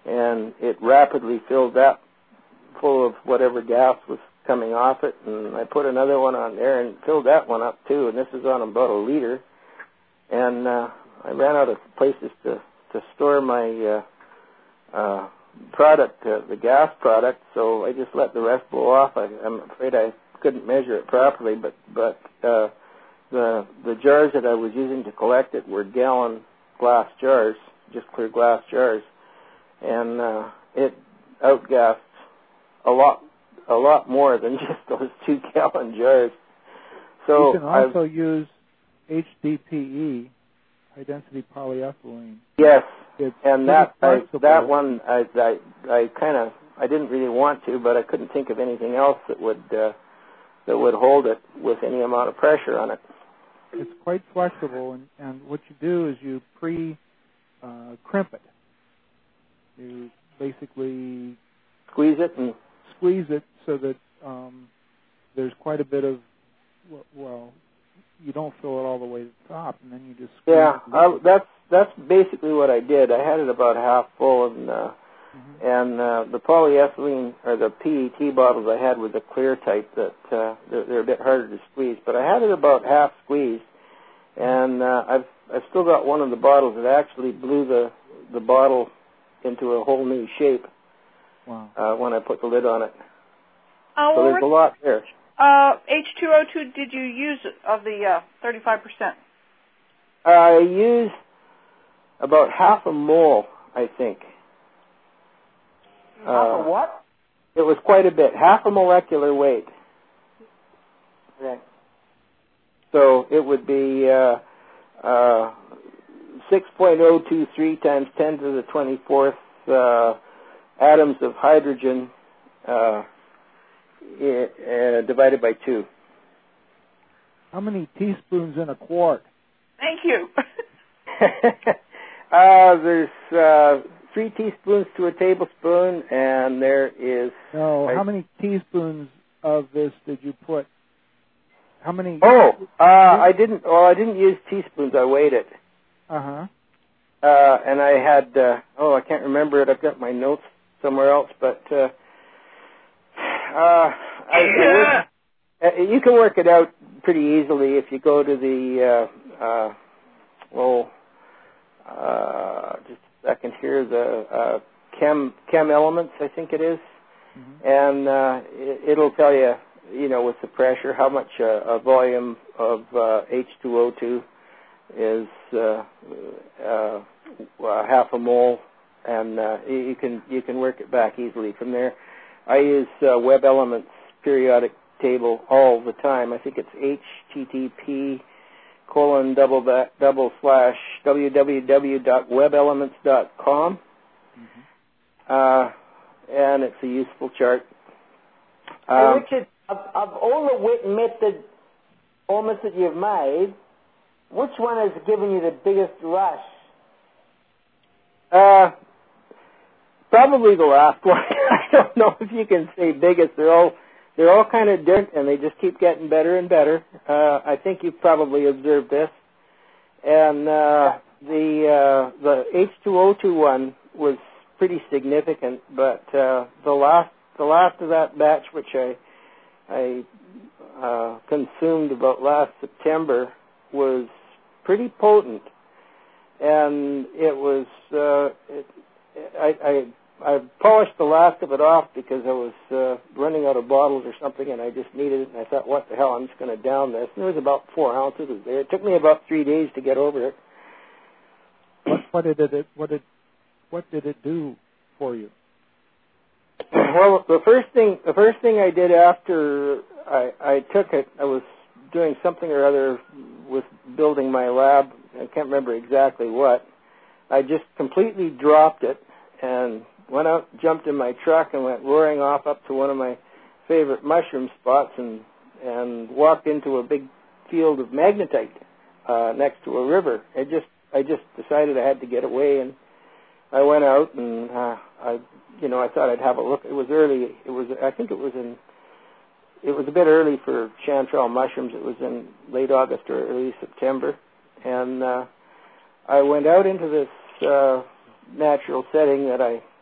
and it rapidly filled that full of whatever gas was coming off it, and I put another one on there and filled that one up too, and this is on about a liter, and uh, I ran out of places to, to store my uh, uh, product, uh, the gas product, so I just let the rest blow off. I, I'm afraid I couldn't measure it properly, but but uh, the the jars that I was using to collect it were gallon glass jars, just clear glass jars, and uh, it outgassed a lot a lot more than just those two gallon jars. So you can also I've, use H D P E, high density polyethylene. Yes, It's and that I, flexible. that one I I, I kind of I didn't really want to, but I couldn't think of anything else that would uh, that would hold it with any amount of pressure on it. It's quite flexible, and, and what you do is you pre uh, crimp it. You basically Squeeze it and squeeze it so that um, there's quite a bit of, well, you don't fill it all the way to the top, and then you just squeeze yeah, it. I, that's that's basically what I did. I had it about half full, and uh, Mm-hmm. and uh, the polyethylene or the P E T bottles I had were the clear type that uh, they're, they're a bit harder to squeeze. But I had it about half squeezed, and uh, I've I've still got one of the bottles that actually blew the the bottle into a whole new shape. Wow. Uh, when I put the lid on it. Uh, So well, there's a lot there. uh, H two O two did you use of the uh, thirty-five percent? I used about half a mole, I think. Half Uh, a what? It was quite a bit, half a molecular weight. Okay. So it would be uh, uh, six point oh two three times ten to the twenty-fourth uh, atoms of hydrogen uh, I, uh, divided by two. How many teaspoons in a quart? Thank you. uh, there's uh, three teaspoons to a tablespoon, and there is... No, I, how many teaspoons of this did you put? How many? Oh, uh, I didn't. Well, I didn't use teaspoons. I weighed it. Uh-huh. Uh, and I had, uh, oh, I can't remember it. I've got my notes somewhere else, but uh, uh, I, I would, uh, you can work it out pretty easily if you go to the, uh, uh, well, uh, just a second here, the uh, Chem Chem Elements, I think it is, Mm-hmm. and uh, it, it'll tell you, you know, with the pressure, how much uh, a volume of uh, H two O two is uh, uh, uh, half a mole, and uh, you can you can work it back easily from there. I use uh, Web Elements periodic table all the time. I think it's H T T P colon double back, double slash w w w dot web elements dot com, Mm-hmm. uh, and it's a useful chart. Hey, Um, Richard, of, of all the wet method omits that you've made, which one has given you the biggest rush? Uh, probably the last one. I don't know if you can say biggest. They're all they're all kind of different, and they just keep getting better and better. Uh, I think you've probably observed this. And uh, the uh, the H two O two one was pretty significant, but uh, the last the last of that batch, which I I uh, consumed about last September, was pretty potent. And it was, uh, it, I, I, I polished the last of it off because I was uh, running out of bottles or something, and I just needed it, and I thought, what the hell, I'm just going to down this. And there was about four ounces of there. It took me about three days to get over it. What, what did it? What did? What did it do for you? Well, the first thing, the first thing I did after I, I took it, I was doing something or other with building my lab. I can't remember exactly what. I just completely dropped it and went out, jumped in my truck, and went roaring off up to one of my favorite mushroom spots, and and walked into a big field of magnetite uh, next to a river. I just I just decided I had to get away, and I went out, and uh, I you know I thought I'd have a look. It was early. It was I think it was in. It was a bit early for chanterelle mushrooms. It was in late August or early September. And uh, I went out into this uh, natural setting that I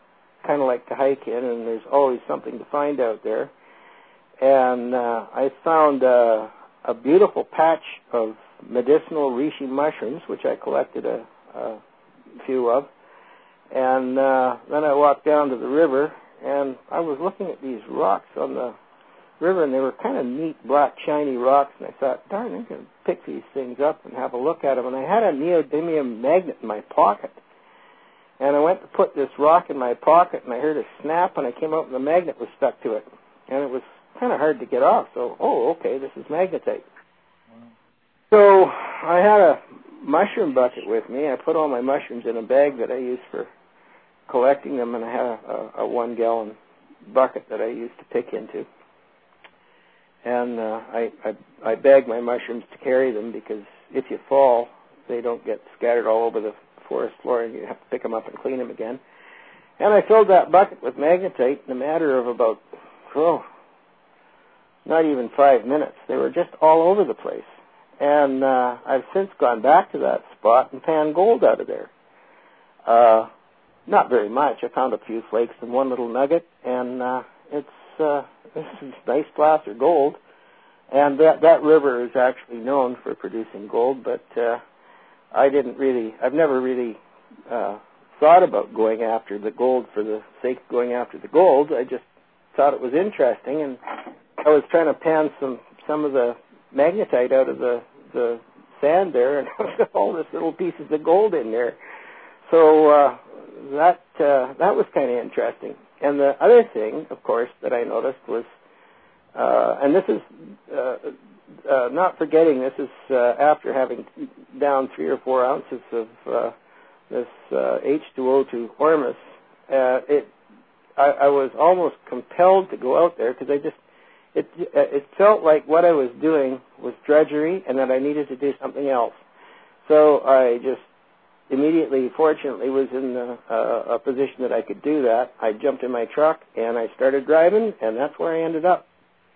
kind of like to hike in, and there's always something to find out there. And uh, I found uh, a beautiful patch of medicinal reishi mushrooms, which I collected a, a few of. And uh, then I walked down to the river, and I was looking at these rocks on the river, and they were kind of neat, black, shiny rocks. And I thought, darn, I'm going to pick these things up and have a look at them. And I had a neodymium magnet in my pocket. And I went to put this rock in my pocket, and I heard a snap, and I came out, and the magnet was stuck to it. And it was kind of hard to get off. So, oh, okay, this is magnetite. Wow. So I had a mushroom bucket with me. I put all my mushrooms in a bag that I use for collecting them, and I had a, a, a one-gallon bucket that I used to pick into. And uh, I, I, I bag my mushrooms to carry them, because if you fall, they don't get scattered all over the forest floor, and you have to pick them up and clean them again. And I filled that bucket with magnetite in a matter of about, oh, not even five minutes. They were just all over the place. And uh, I've since gone back to that spot and panned gold out of there. Uh, not very much. I found a few flakes and one little nugget, and uh, it's uh, this is nice placer gold. And that that river is actually known for producing gold, but uh, I didn't really, I've never really uh, thought about going after the gold for the sake of going after the gold. I just thought it was interesting, and I was trying to pan some, some of the magnetite out of the, the sand there, and all this little pieces of gold in there. So uh, that uh, that was kind of interesting. And the other thing, of course, that I noticed was, uh, and this is uh, uh, not forgetting, this is uh, after having down three or four ounces of uh, this uh, H two O to Ormus, uh, it I, I was almost compelled to go out there, because I just It, it felt like what I was doing was drudgery, and that I needed to do something else. So I just immediately, fortunately, was in the, uh, a position that I could do that. I jumped in my truck, and I started driving, and that's where I ended up.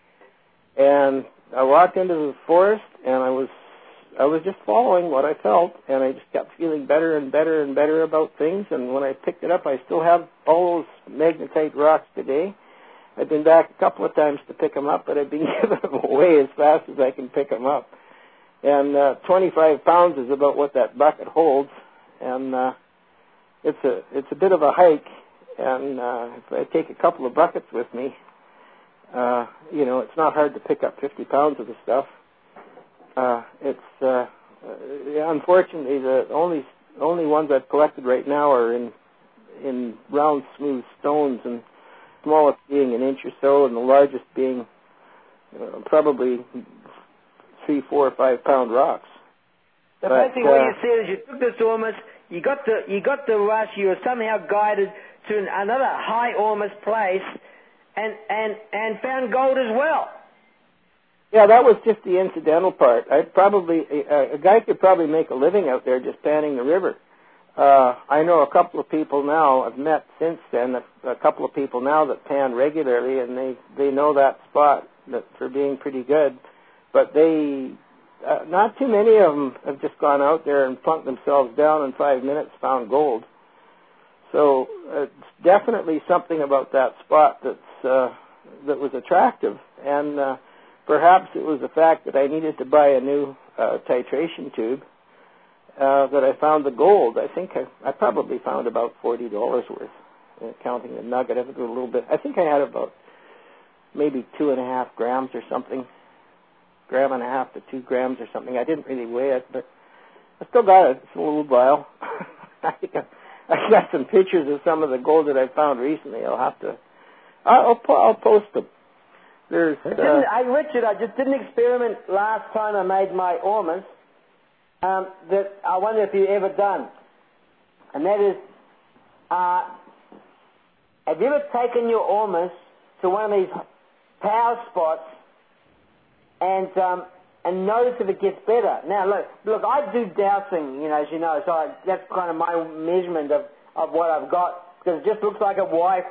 And I walked into the forest, and I was I was just following what I felt, and I just kept feeling better and better and better about things. And when I picked it up, I still have all those magnetite rocks today. I've been back a couple of times to pick them up, but I've been giving them away as fast as I can pick them up. And uh, twenty-five pounds is about what that bucket holds, and uh, it's a it's a bit of a hike. And uh, if I take a couple of buckets with me, uh, you know, it's not hard to pick up fifty pounds of the stuff. Uh, it's uh, uh, unfortunately the only only ones I've collected right now are in in round, smooth stones, and smallest being an inch or so, and the largest being uh, probably three, four, or five pound rocks. The but, first thing uh, what you said is you took this Ormus, you got the you got the rush, you were somehow guided to an, another high Ormus place, and and and found gold as well. Yeah, that was just the incidental part. I probably a, a guy could probably make a living out there just panning the river. Uh, I know a couple of people now, I've met since then, a, a couple of people now that pan regularly, and they, they know that spot that for being pretty good. But they, uh, not too many of them have just gone out there and plunked themselves down in five minutes, found gold. So uh, it's definitely something about that spot that's, uh, that was attractive. And uh, perhaps it was the fact that I needed to buy a new uh, titration tube. Uh, that I found the gold. I think I, I probably found about forty dollars worth, uh, counting the nugget. I think it was a little bit. I think I had about maybe two and a half grams or something, gram and a half to two grams or something. I didn't really weigh it, but I still got it. It's a little while. I think I, I got some pictures of some of the gold that I found recently. I'll have to. I'll, I'll, I'll post them. There's. Uh, I, Richard, I just did an experiment last time I made my Ormus. Um, that I wonder if you've ever done, and that is, uh, have you ever taken your Ormus to one of these power spots and um, and notice if it gets better? Now, look, look, I do dowsing, you know, as you know, so I, that's kind of my measurement of, of what I've got, because it just looks like a white,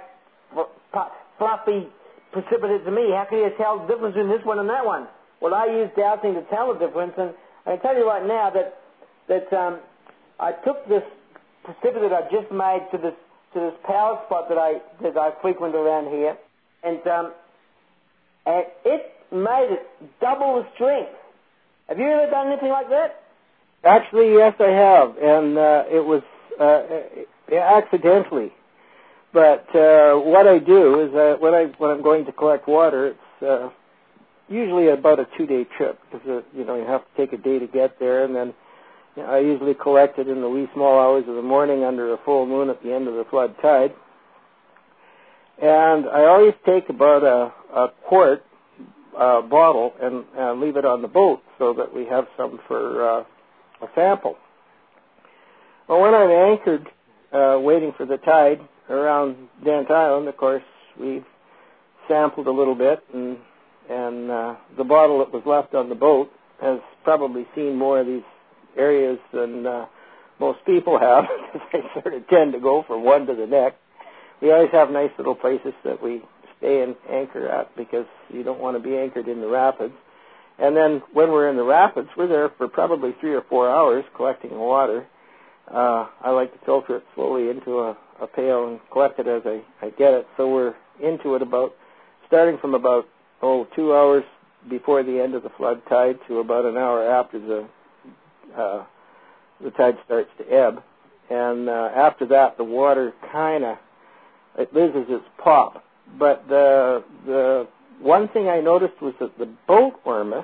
fluffy precipitate to me. How can you tell the difference between this one and that one? Well, I use dowsing to tell the difference, and I can tell you right now that that um, I took this precipitate I just made to this to to this power spot that I that I frequent around here, and um, and it made it double the strength. Have you ever done anything like that? Actually, yes, I have, and uh, it was uh, accidentally. But uh, what I do is uh, when I when I'm going to collect water, it's uh, usually about a two-day trip because uh, you know you have to take a day to get there, and then you know, I usually collect it in the wee small hours of the morning under a full moon at the end of the flood tide. And I always take about a, a quart uh, bottle and uh, leave it on the boat so that we have some for uh, a sample. Well, when I'm anchored, uh, waiting for the tide around Dent Island, of course, we sampled a little bit, and and uh, the bottle that was left on the boat has probably seen more of these areas than uh, most people have, because they sort of tend to go from one to the next. We always have nice little places that we stay and anchor at because you don't want to be anchored in the rapids. And then when we're in the rapids, we're there for probably three or four hours collecting water. Uh, I like to filter it slowly into a, a pail and collect it as I, I get it. So we're into it about, starting from about, oh, two hours before the end of the flood tide to about an hour after the uh, the tide starts to ebb. And uh, after that, the water kind of, it loses its pop. But the the one thing I noticed was that the boat ormus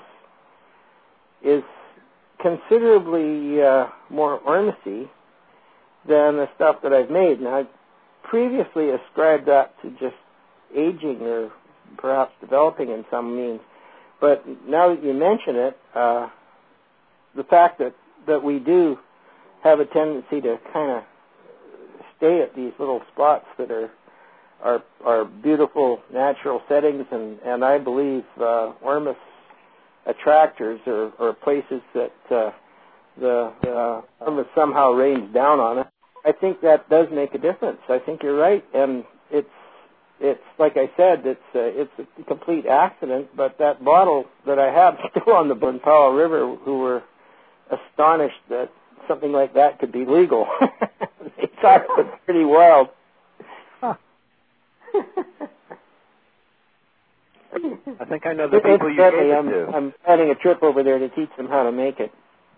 is considerably uh, more ormusy than the stuff that I've made. Now, I previously ascribed that to just aging or perhaps developing in some means. But now that you mention it, uh, the fact that, that we do have a tendency to kind of stay at these little spots that are are, are beautiful natural settings, and, and I believe uh, ormus attractors or, or places that uh, the uh, ormus somehow rains down on it. I think that does make a difference. I think you're right, and it's it's like I said, it's uh, it's a complete accident. But that bottle that I have still on the Powell River, who were astonished that something like that could be legal. They thought it was pretty wild. Huh. I think I know the people you gave it I'm, to. I'm planning a trip over there to teach them how to make it.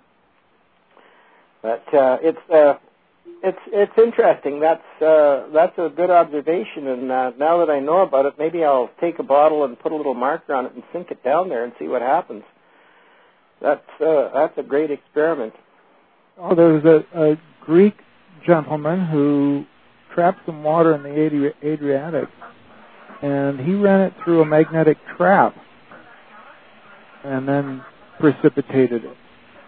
But uh, it's uh, it's it's interesting. That's uh, that's a good observation. And uh, now that I know about it, maybe I'll take a bottle and put a little marker on it and sink it down there and see what happens. That's uh, that's a great experiment. Oh, there was a, a Greek gentleman who trapped some water in the Adri- Adriatic, and he ran it through a magnetic trap and then precipitated it.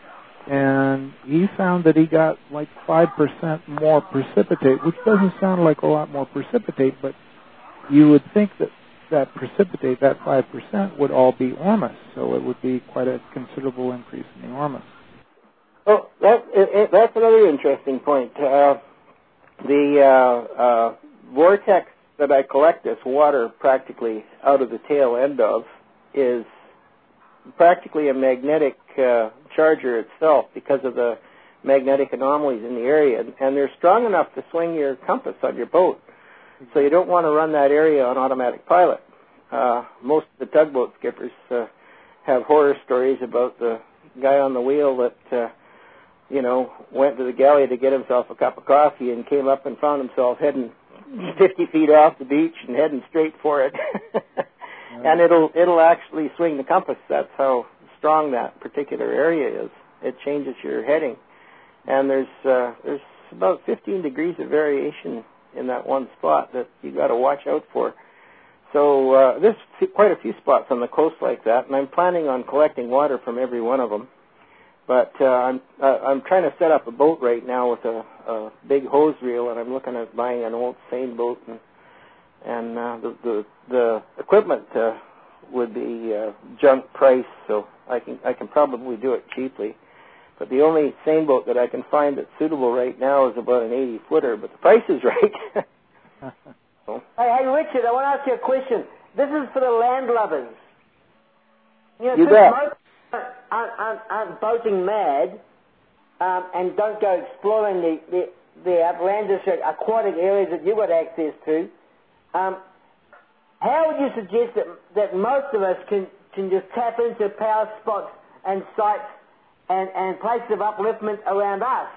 And he found that he got like five percent more precipitate, which doesn't sound like a lot more precipitate, but you would think that that precipitate, that five percent, would all be ormus, so it would be quite a considerable increase in the ormus. Oh, that, it, it, that's another interesting point. Uh, the uh, uh, vortex that I collect this water practically out of the tail end of is practically a magnetic uh, charger itself because of the magnetic anomalies in the area. And, and they're strong enough to swing your compass on your boat. So you don't want to run that area on automatic pilot. Uh, most of the tugboat skippers uh, have horror stories about the guy on the wheel that, uh, you know, went to the galley to get himself a cup of coffee and came up and found himself heading fifty feet off the beach and heading straight for it. And it'll it'll actually swing the compass. That's how strong that particular area is. It changes your heading. And there's uh, there's about fifteen degrees of variation in that one spot that you got to watch out for. So uh, there's quite a few spots on the coast like that, and I'm planning on collecting water from every one of them. But uh, I'm uh, I'm trying to set up a boat right now with a, a big hose reel, and I'm looking at buying an old seine boat, and and uh, the, the the equipment uh, would be uh, junk price, so I can I can probably do it cheaply. But the only seine boat that I can find that's suitable right now is about an eighty footer, but the price is right. So. Hey, hey, Richard, I want to ask you a question. This is for the landlubbers. You know, You since bet. most aren't, aren't, aren't boating mad um, and don't go exploring the, the, the outlandish aquatic areas that you got access to, um, how would you suggest that, that most of us can, can just tap into power spots and sites and, and places of upliftment around us?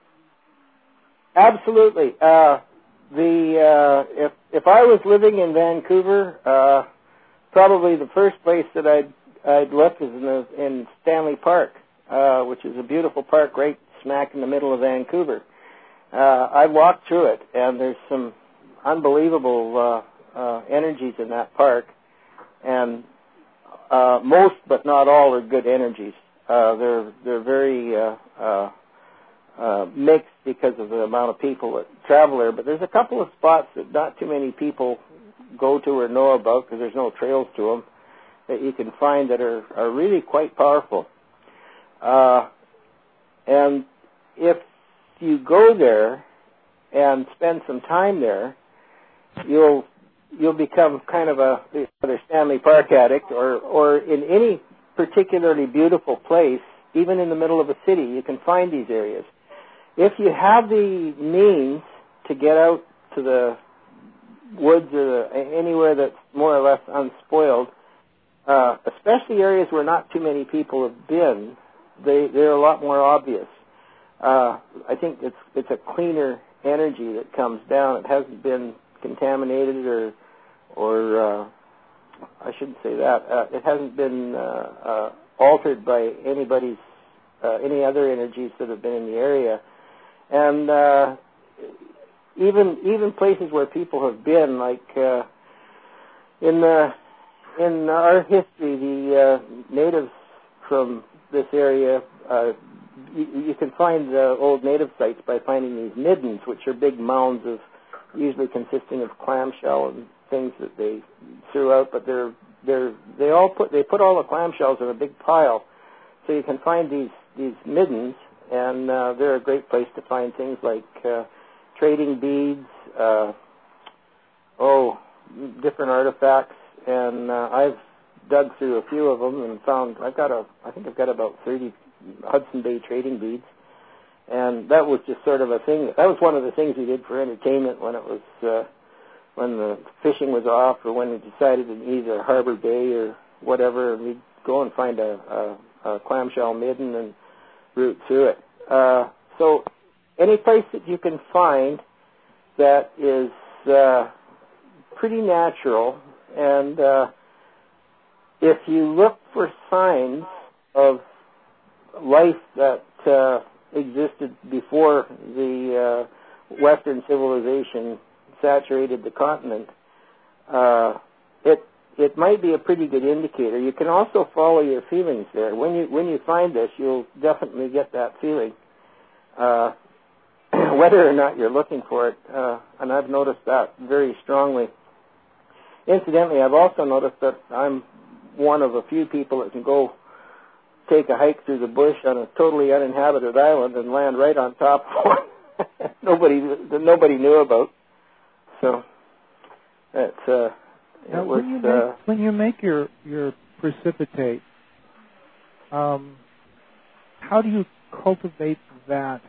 Absolutely. Uh, the uh, if if I was living in Vancouver, uh, probably the first place that I'd I'd look is in, the, in Stanley Park, uh, which is a beautiful park right smack in the middle of Vancouver. Uh, I walked through it, and there's some unbelievable uh, uh, energies in that park, and uh, most, but not all, are good energies. Uh, they're they're very uh, uh, uh, mixed because of the amount of people that travel there. But there's a couple of spots that not too many people go to or know about because there's no trails to them that you can find that are, are really quite powerful. Uh, and if you go there and spend some time there, you'll you'll become kind of a either Stanley Park addict, or or in any particularly beautiful place, even in the middle of a city, you can find these areas. If you have the means to get out to the woods or the, anywhere that's more or less unspoiled, uh, especially areas where not too many people have been, they they're a lot more obvious. Uh, I think it's it's a cleaner energy that comes down. It hasn't been contaminated or or uh, I shouldn't say that. Uh, it hasn't been uh, uh, altered by anybody's uh, any other energies that have been in the area, and uh, even even places where people have been, like uh, in the in our history, the uh, natives from this area. Uh, You, you can find uh, old native sites by finding these middens, which are big mounds of, usually consisting of clamshell and things that they threw out. But they're they're they all put they put all the clamshells in a big pile, so you can find these these middens, and uh, they're a great place to find things like uh, trading beads, uh, oh, different artifacts, and uh, I've dug through a few of them and found I've got a I think I've got about thirty Hudson Bay trading beads, and that was just sort of a thing. That was one of the things we did for entertainment when it was uh, when the fishing was off, or when we decided to either Harbor Bay or whatever. We'd go and find a, a, a clamshell midden and root through it. Uh, so any place that you can find that is uh, pretty natural, and uh, if you look for signs of life that uh, existed before the uh, Western civilization saturated the continent, uh, it it might be a pretty good indicator. You can also follow your feelings there. When you when you find this, you'll definitely get that feeling, uh, whether or not you're looking for it. Uh, and I've noticed that very strongly. Incidentally, I've also noticed that I'm one of a few people that can go take a hike through the bush on a totally uninhabited island and land right on top of one nobody that nobody knew about. So that's uh, now, it was. When you, uh, make, when you make your your precipitate, um, how do you cultivate that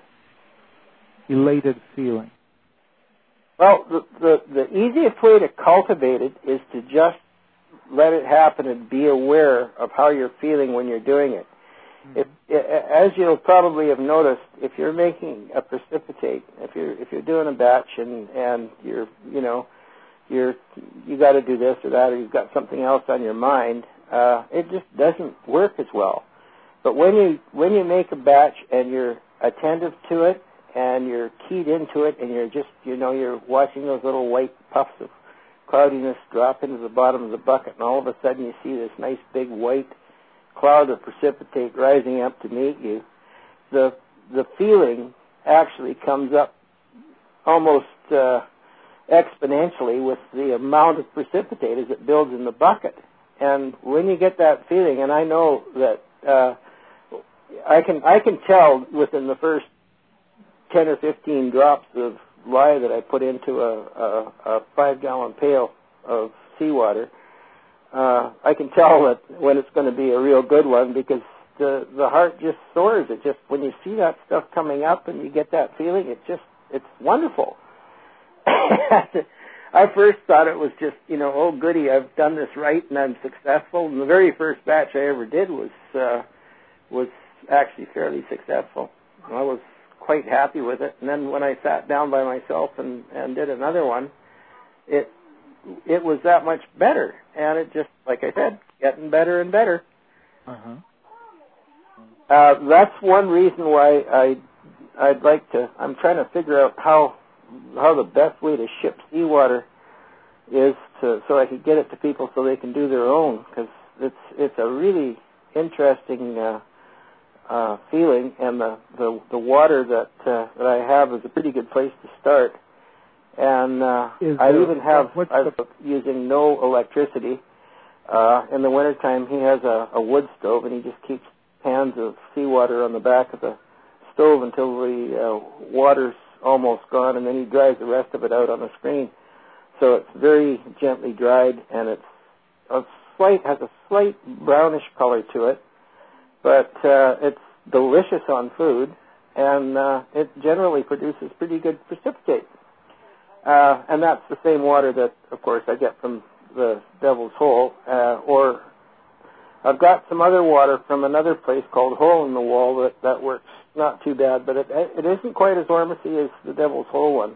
elated feeling? Well, the, the the easiest way to cultivate it is to just let it happen and be aware of how you're feeling when you're doing it. Mm-hmm. If, as you'll probably have noticed, if you're making a precipitate, if you're if you're doing a batch and and you're you know you're you got to do this or that, or you've got something else on your mind, uh, it just doesn't work as well. But when you when you make a batch and you're attentive to it and you're keyed into it and you're just you know you're watching those little white puffs of cloudiness drop into the bottom of the bucket, and all of a sudden you see this nice big white cloud of precipitate rising up to meet you, the the feeling actually comes up almost uh, exponentially with the amount of precipitate as it builds in the bucket. And when you get that feeling, and I know that uh, I can I can tell within the first ten or fifteen drops of lye that I put into a, a, a five-gallon pail of seawater, uh, I can tell that when it's going to be a real good one, because the the heart just soars. It just when you see that stuff coming up and you get that feeling, it just it's wonderful. I first thought it was just, you know, oh goody, I've done this right and I'm successful. And the very first batch I ever did was uh, was actually fairly successful. I was quite happy with it. And then when I sat down by myself and, and did another one, it it was that much better. And it just, like I said, getting better and better. Uh-huh. Uh, that's one reason why I I'd like to. I'm trying to figure out how. how the best way to ship seawater is to, so I could get it to people so they can do their own, because it's it's a really interesting uh, uh, feeling, and the, the the water that uh, that I have is a pretty good place to start. And uh, I there, even have what's I'm the... using no electricity. Uh, in the wintertime, he has a, a wood stove, and he just keeps pans of seawater on the back of the stove until the uh, water's almost gone, and then he dries the rest of it out on the screen. So it's very gently dried, and it's a slight has a slight brownish color to it, but uh, it's delicious on food, and uh, it generally produces pretty good precipitate. Uh, and that's the same water that, of course, I get from the Devil's Hole, uh, or I've got some other water from another place called Hole in the Wall that, that works not too bad, but it, it isn't quite as ormosy as the Devil's Hole one.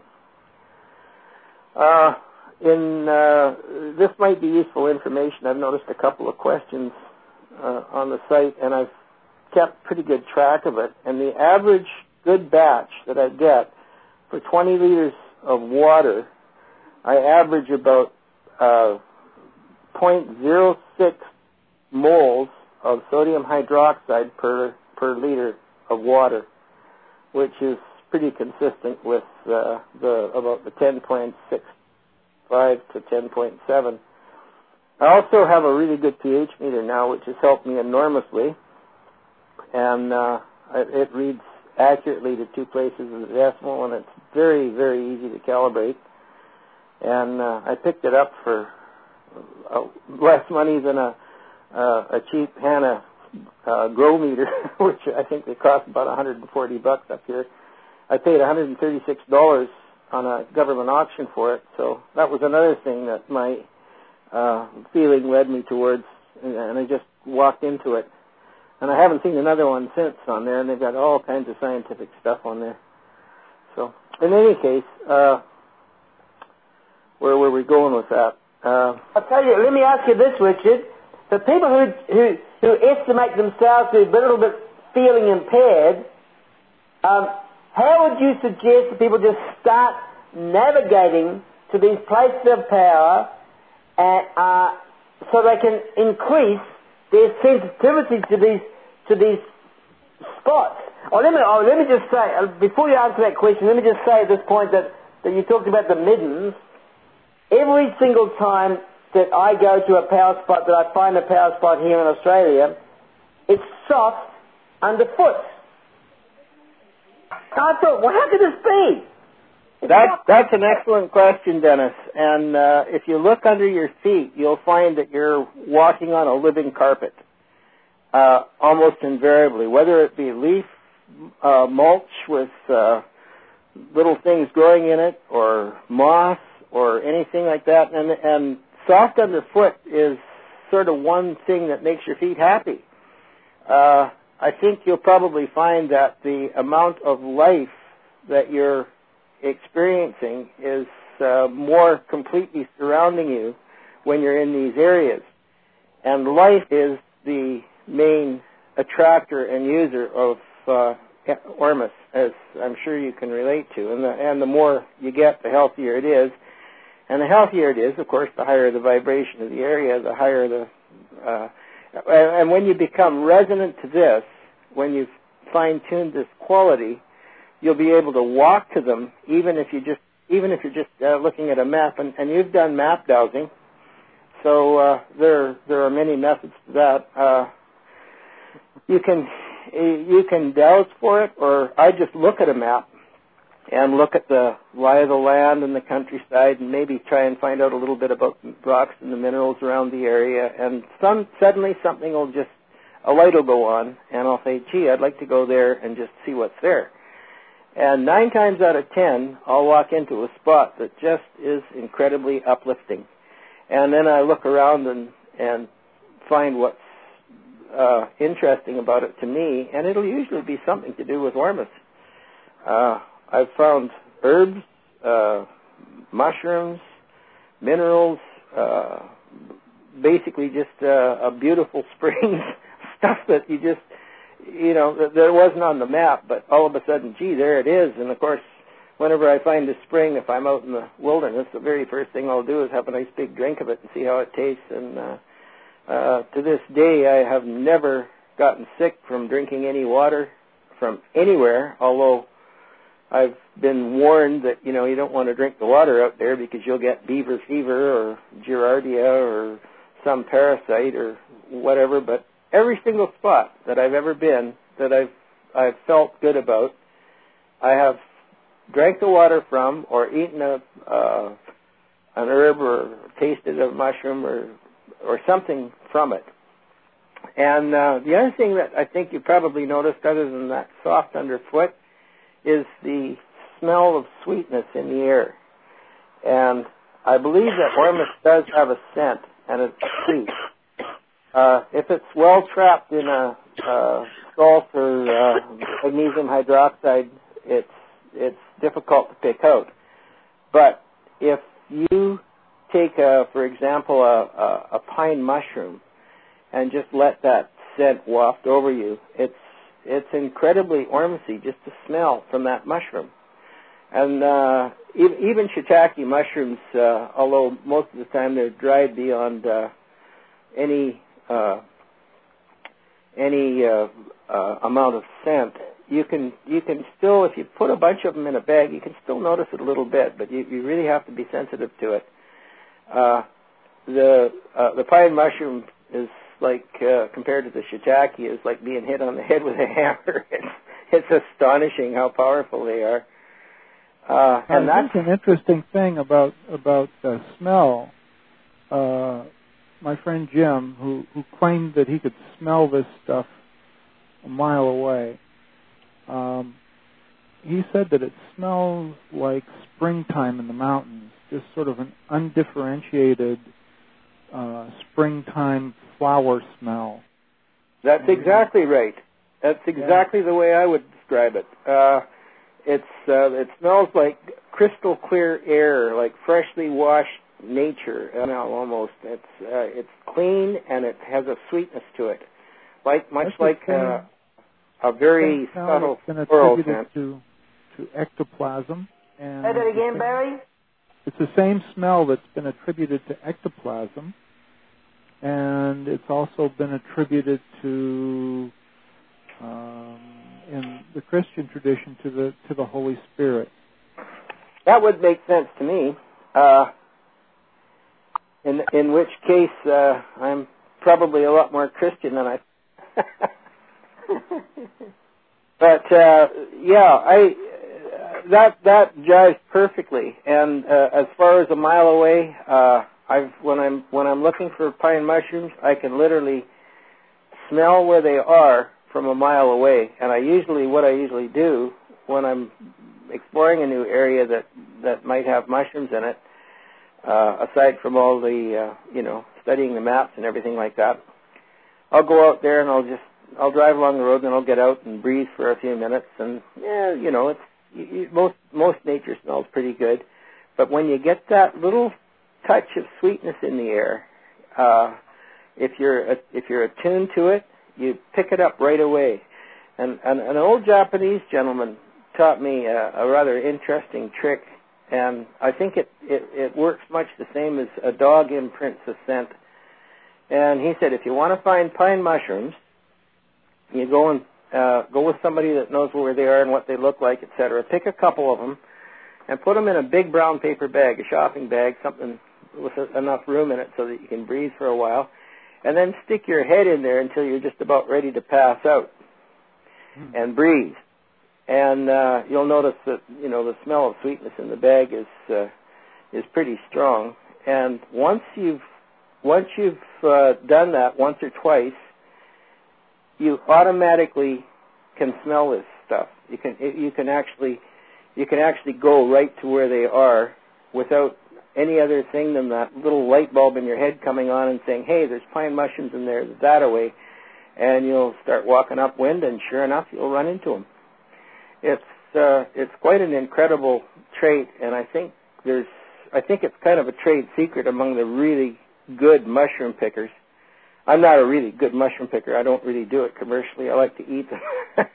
Uh, in uh, this might be useful information. I've noticed a couple of questions uh, on the site, and I've kept pretty good track of it. And the average good batch that I get for twenty liters of water, I average about uh, zero point zero six moles of sodium hydroxide per per liter of water, which is pretty consistent with uh, the about the ten point six five to ten point seven. I also have a really good pH meter now, which has helped me enormously, and uh, it, it reads accurately to two places of the decimal, and it's very, very easy to calibrate. And uh, I picked it up for uh, less money than a uh, a cheap Hanna uh, grow meter, which I think they cost about one hundred forty bucks up here. I paid one hundred thirty-six dollars on a government auction for it, so that was another thing that my uh, feeling led me towards, and I just walked into it. And I haven't seen another one since on there, and they've got all kinds of scientific stuff on there. So, in any case, uh, where were we going with that? Uh, I'll tell you, let me ask you this, Richard. For people who, who, who estimate themselves to be a little bit feeling impaired, um, how would you suggest that people just start navigating to these places of power and, uh, so they can increase their sensitivity to these to these spots? Oh, let me oh, let me just say uh, before you answer that question, let me just say at this point that, that you talked about the middens. Every single time that I go to a power spot, that I find a power spot here in Australia, it's soft underfoot. I thought, well, how could this be? That, that's an excellent question, Dennis. And uh, if you look under your feet, you'll find that you're walking on a living carpet, uh, almost invariably, whether it be leaf uh, mulch with uh, little things growing in it, or moss, or anything like that. And, and soft underfoot is sort of one thing that makes your feet happy. Uh, I think you'll probably find that the amount of life that you're experiencing is uh, more completely surrounding you when you're in these areas. And life is the main attractor and user of uh, Ormus, as I'm sure you can relate to. And the, and the more you get, the healthier it is. And the healthier it is, of course, the higher the vibration of the area, the higher the... Uh, and when you become resonant to this, when you fine-tune this quality, you'll be able to walk to them, even if you just, even if you're just uh, looking at a map. And, and you've done map dowsing, so uh, there there are many methods to that. Uh, you can you can dowse for it, or I just look at a map and look at the lie of the land and the countryside, and maybe try and find out a little bit about the rocks and the minerals around the area. And some suddenly something will just a light will go on, and I'll say, "Gee, I'd like to go there and just see what's there." And nine times out of ten, I'll walk into a spot that just is incredibly uplifting. And then I look around and, and find what's uh, interesting about it to me, and it'll usually be something to do with Ormus. Uh, I've found herbs, uh, mushrooms, minerals, uh, basically just uh, a beautiful spring, stuff that you just, you know, that, that wasn't on the map, but all of a sudden, gee, there it is. And of course, whenever I find a spring, if I'm out in the wilderness, the very first thing I'll do is have a nice big drink of it and see how it tastes. And uh, uh, to this day, I have never gotten sick from drinking any water from anywhere, although I've been warned that, you know, you don't want to drink the water out there because you'll get beaver fever or giardia or some parasite or whatever. But every single spot that I've ever been that I've I've felt good about, I have drank the water from or eaten a uh, an herb or tasted a mushroom or or something from it. And uh, the other thing that I think you probably noticed, other than that soft underfoot, is the smell of sweetness in the air. And I believe that Ormus does have a scent, and it's sweet. Uh, if it's well trapped in a uh, salt or uh, magnesium hydroxide, it's it's difficult to pick out. But if you take, a, for example, a, a, a pine mushroom and just let that scent waft over you, it's it's incredibly Ormusy just to smell from that mushroom. And uh, even, even shiitake mushrooms, uh, although most of the time they're dried beyond uh, any uh, any uh, uh, amount of scent, you can you can still, if you put a bunch of them in a bag, you can still notice it a little bit, but you, you really have to be sensitive to it. Uh, the uh, the pine mushroom is like, uh, compared to the shiitake, is like being hit on the head with a hammer. It's, it's astonishing how powerful they are. Uh, and uh, that's an interesting thing about about uh, smell. Uh, my friend Jim, who, who claimed that he could smell this stuff a mile away, um, he said that it smells like springtime in the mountains, just sort of an undifferentiated uh, springtime flower smell. That's exactly right. That's exactly yeah. the way I would describe it. Uh, it's uh, it smells like crystal clear air, like freshly washed nature. You know, almost. It's uh, it's clean and it has a sweetness to it, like much That's like uh, a very subtle floral scent. To, to ectoplasm. And Say that again, Barry? It's the same smell that's been attributed to ectoplasm, and it's also been attributed to, um, in the Christian tradition, to the to the Holy Spirit. That would make sense to me. Uh, in in which case, uh, I'm probably a lot more Christian than I. But uh, yeah, I that that jives perfectly. And uh, as far as a mile away, uh, I've when I'm when I'm looking for pine mushrooms, I can literally smell where they are from a mile away. And I usually what I usually do when I'm exploring a new area that that might have mushrooms in it, uh, aside from all the uh, you know studying the maps and everything like that, I'll go out there and I'll just I'll drive along the road and I'll get out and breathe for a few minutes, and yeah, you know, it's you, you, most most nature smells pretty good, but when you get that little touch of sweetness in the air, uh, if you're if you're attuned to it, you pick it up right away. And, and an old Japanese gentleman taught me a, a rather interesting trick, and I think it, it it works much the same as a dog imprints a scent. And he said, if you want to find pine mushrooms, you go and uh, go with somebody that knows where they are and what they look like, et cetera. Pick a couple of them and put them in a big brown paper bag, a shopping bag, something with a, enough room in it so that you can breathe for a while, and then stick your head in there until you're just about ready to pass out hmm. and breathe. And uh, you'll notice that, you know, the smell of sweetness in the bag is uh, is pretty strong. And once you've once you've uh, done that once or twice, you automatically can smell this stuff. You can you can actually you can actually go right to where they are without any other thing than that little light bulb in your head coming on and saying, "Hey, there's pine mushrooms in there that away," and you'll start walking upwind, and sure enough, you'll run into them. It's uh, it's quite an incredible trait, and I think there's I think it's kind of a trade secret among the really good mushroom pickers. I'm not a really good mushroom picker. I don't really do it commercially. I like to eat them.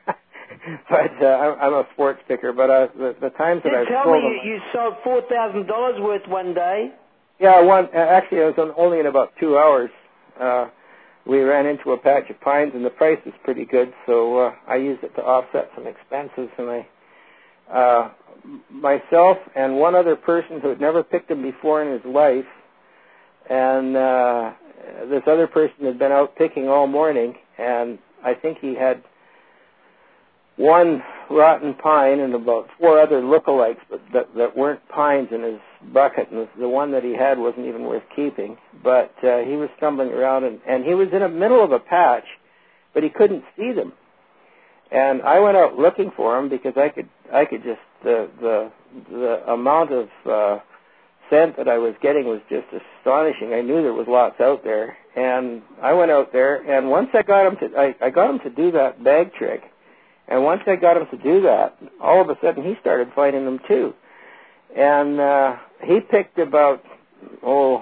But uh, I'm a sports picker. But uh, the, the times that you I've tell sold me them, you, you sold four thousand dollars worth one day. Yeah, one. Uh, actually, it was on, only in about two hours. Uh, we ran into a patch of pines, and the price was pretty good. So uh, I used it to offset some expenses, and I, uh, myself and one other person who had never picked them before in his life, and uh, this other person had been out picking all morning, and I think he had one rotten pine and about four other lookalikes but that, that weren't pines in his bucket, and the one that he had wasn't even worth keeping. But uh, he was stumbling around, and, and he was in the middle of a patch, but he couldn't see them. And I went out looking for him because I could I could just the the the amount of uh, scent that I was getting was just astonishing. I knew there was lots out there, and I went out there, and once I got him to I, I got him to do that bag trick. And once I got him to do that, all of a sudden he started finding them too. And uh, he picked about, oh,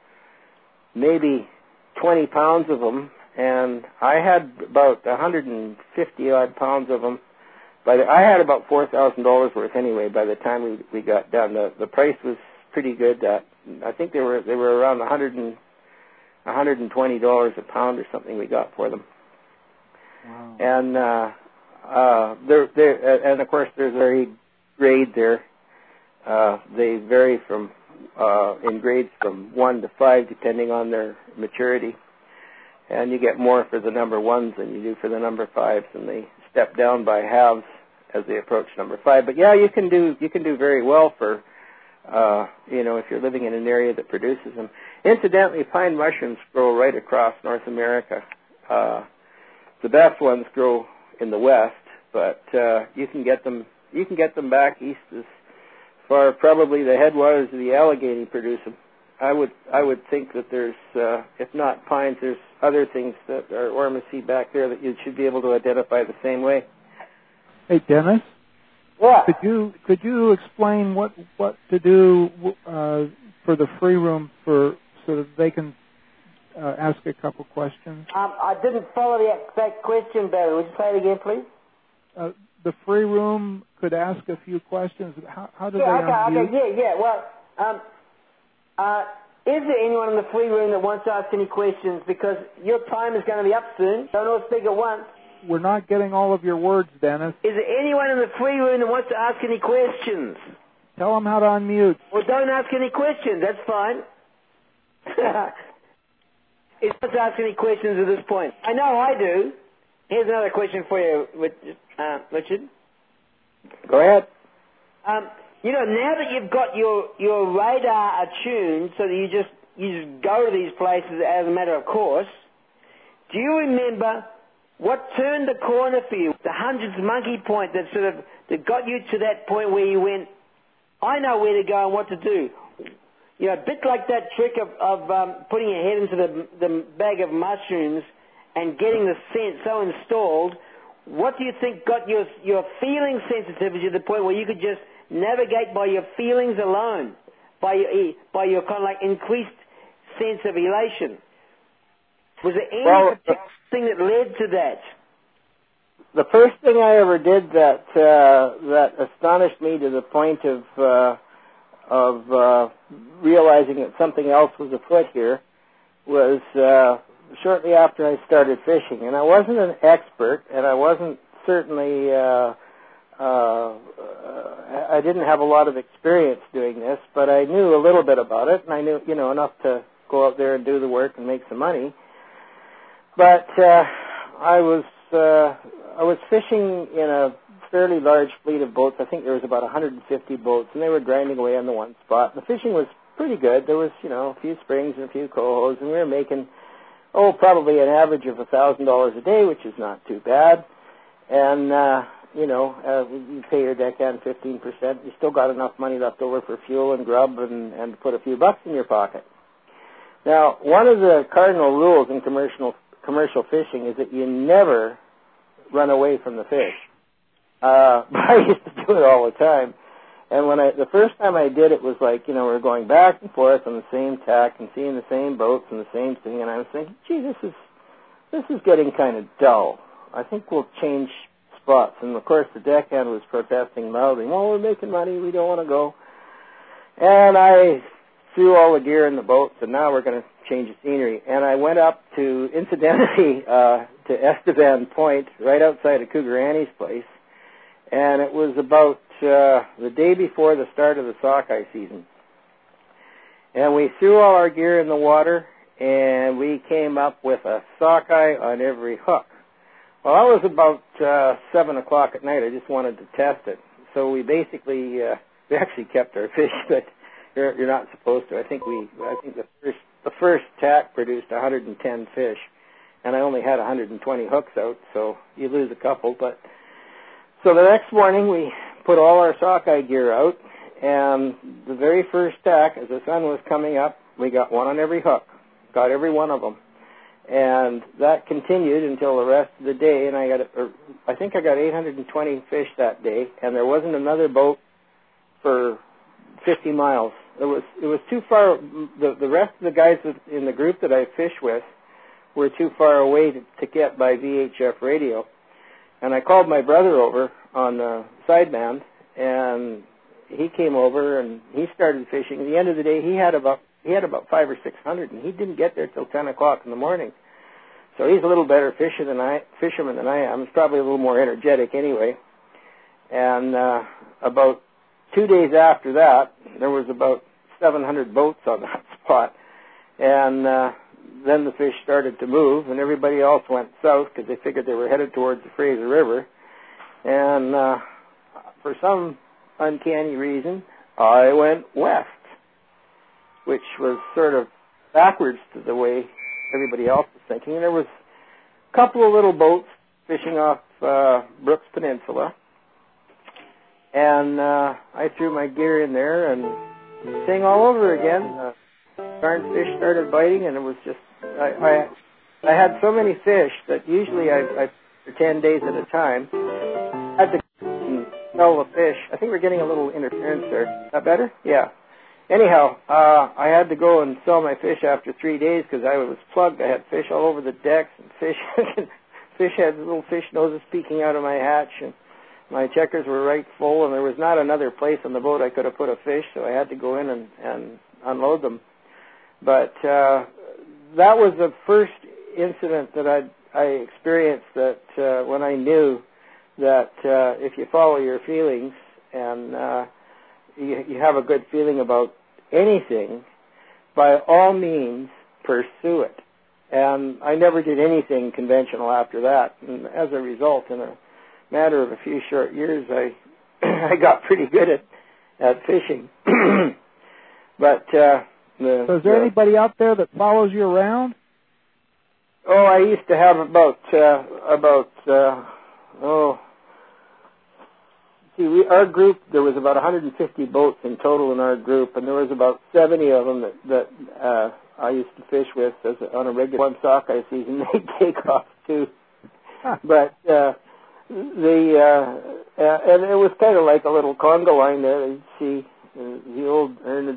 maybe twenty pounds of them, and I had about one hundred fifty odd pounds of them. By the, I had about four thousand dollars worth anyway by the time we, we got done. The, the price was pretty good. Uh, I think they were they were around one hundred and, one hundred twenty dollars a pound or something we got for them. Wow. And uh, Uh, they're, they're, and of course there's a grade there. Uh, they vary from, uh, in grades from one to five depending on their maturity. And you get more for the number ones than you do for the number fives, and they step down by halves as they approach number five. But yeah, you can do, you can do very well for, uh, you know, if you're living in an area that produces them. Incidentally, pine mushrooms grow right across North America. Uh, the best ones grow in the west, but uh, you can get them. You can get them back east as far, probably the headwaters of the Allegheny produce them. I would I would think that there's, uh, if not pines, there's other things that are ormacea back there that you should be able to identify the same way. Hey, Dennis. What? Could you could you explain what what to do uh, for the free room for so that they can uh, ask a couple questions? Um, I didn't follow the exact question, Barry. Would you say it again, please? Uh, the free room could ask a few questions. How, how do yeah, they okay, unmute? okay, yeah, yeah. Well, um, uh, is there anyone in the free room that wants to ask any questions? Because your time is going to be up soon. Don't all speak at once. We're not getting all of your words, Dennis. Is there anyone in the free room that wants to ask any questions? Tell them how to unmute. Well, don't ask any questions. That's fine. Is wants to ask any questions at this point? I know I do. Here's another question for you, uh, Richard. Go ahead. Um, you know, now that you've got your, your radar attuned so that you just you just go to these places as a matter of course, do you remember what turned the corner for you, the hundreds monkey point that sort of that got you to that point where you went, I know where to go and what to do? You know, a bit like that trick of, of um, putting your head into the, the bag of mushrooms and getting the scent so installed. What do you think got your your feeling sensitivity to the point where you could just navigate by your feelings alone, by your, by your kind of like increased sense of elation? Was there any Well, thing that led to that? The first thing I ever did that uh, that astonished me to the point of uh, of uh, realizing that something else was afoot here was uh, shortly after I started fishing. And I wasn't an expert, and I wasn't certainly, uh, uh, I didn't have a lot of experience doing this, but I knew a little bit about it, and I knew, you know, enough to go out there and do the work and make some money. But uh, I was uh, I was fishing in a fairly large fleet of boats. I think there was about one hundred fifty boats, and they were grinding away on the one spot. The fishing was pretty good. There was, you know, a few springs and a few cohos, and we were making, oh, probably an average of one thousand dollars a day, which is not too bad. And uh, you know, uh, you pay your deckhand fifteen percent. You still got enough money left over for fuel and grub and, and to put a few bucks in your pocket. Now, one of the cardinal rules in commercial commercial fishing is that you never run away from the fish. Uh, I used to do it all the time. And when I, the first time I did it was like, you know, we were going back and forth on the same tack and seeing the same boats and the same thing. And I was thinking, gee, this is, this is getting kind of dull. I think we'll change spots. And of course the deckhand was protesting loudly, well, we're making money, we don't want to go. And I threw all the gear in the boats, and now we're going to change the scenery. And I went up to, incidentally, uh, to Estevan Point, right outside of Cougar Annie's place. And it was about uh, the day before the start of the sockeye season. And we threw all our gear in the water, and we came up with a sockeye on every hook. Well, that was about uh, seven o'clock at night. I just wanted to test it. So we basically, uh, we actually kept our fish, but you're, you're not supposed to. I think we, I think the first, the first tack produced one hundred ten fish, and I only had one hundred twenty hooks out, so you lose a couple. But so the next morning we put all our sockeye gear out, and the very first tack, as the sun was coming up, we got one on every hook, got every one of them. And that continued until the rest of the day, and I got, or I think I got eight hundred twenty fish that day, and there wasn't another boat for fifty miles. It was it was too far. The the rest of the guys in the group that I fish with were too far away to, to get by V H F radio, and I called my brother over on the sideband, and he came over and he started fishing. At the end of the day, he had about he had about five or six hundred, and he didn't get there till ten o'clock in the morning. So he's a little better fisher than I fisherman than I am. He's probably a little more energetic anyway. And uh, about two days after that, there was about seven hundred boats on that spot, and uh, then the fish started to move, and everybody else went south because they figured they were headed towards the Fraser River. And uh, for some uncanny reason, I went west, which was sort of backwards to the way everybody else was thinking. And there was a couple of little boats fishing off uh, Brooks Peninsula, and uh, I threw my gear in there and thing all over again. Uh, darn fish started biting, and it was just I I, I had so many fish that usually I, I for ten days at a time I had to sell the fish. I think we're getting a little interference there. Is that better? Yeah. Anyhow, uh, I had to go and sell my fish after three days because I was plugged. I had fish all over the decks, and fish fish had little fish noses peeking out of my hatch, and my checkers were right full, and there was not another place on the boat I could have put a fish, so I had to go in and, and unload them. But uh, that was the first incident that I I experienced that uh, when I knew that uh, if you follow your feelings and uh, you, you have a good feeling about anything, by all means pursue it. And I never did anything conventional after that. And as a result, in a matter of a few short years, I I got pretty good at at fishing. But uh, the, so is there the, anybody out there that follows you around? Oh, I used to have about uh, about uh, oh. See, we, our group, there was about one hundred fifty boats in total in our group, and there was about seventy of them that, that uh, I used to fish with as a, on a regular one sockeye season. They'd take off too. Huh. But uh, the uh, uh, and it was kind of like a little conga line there. You'd see uh, the old Ernest,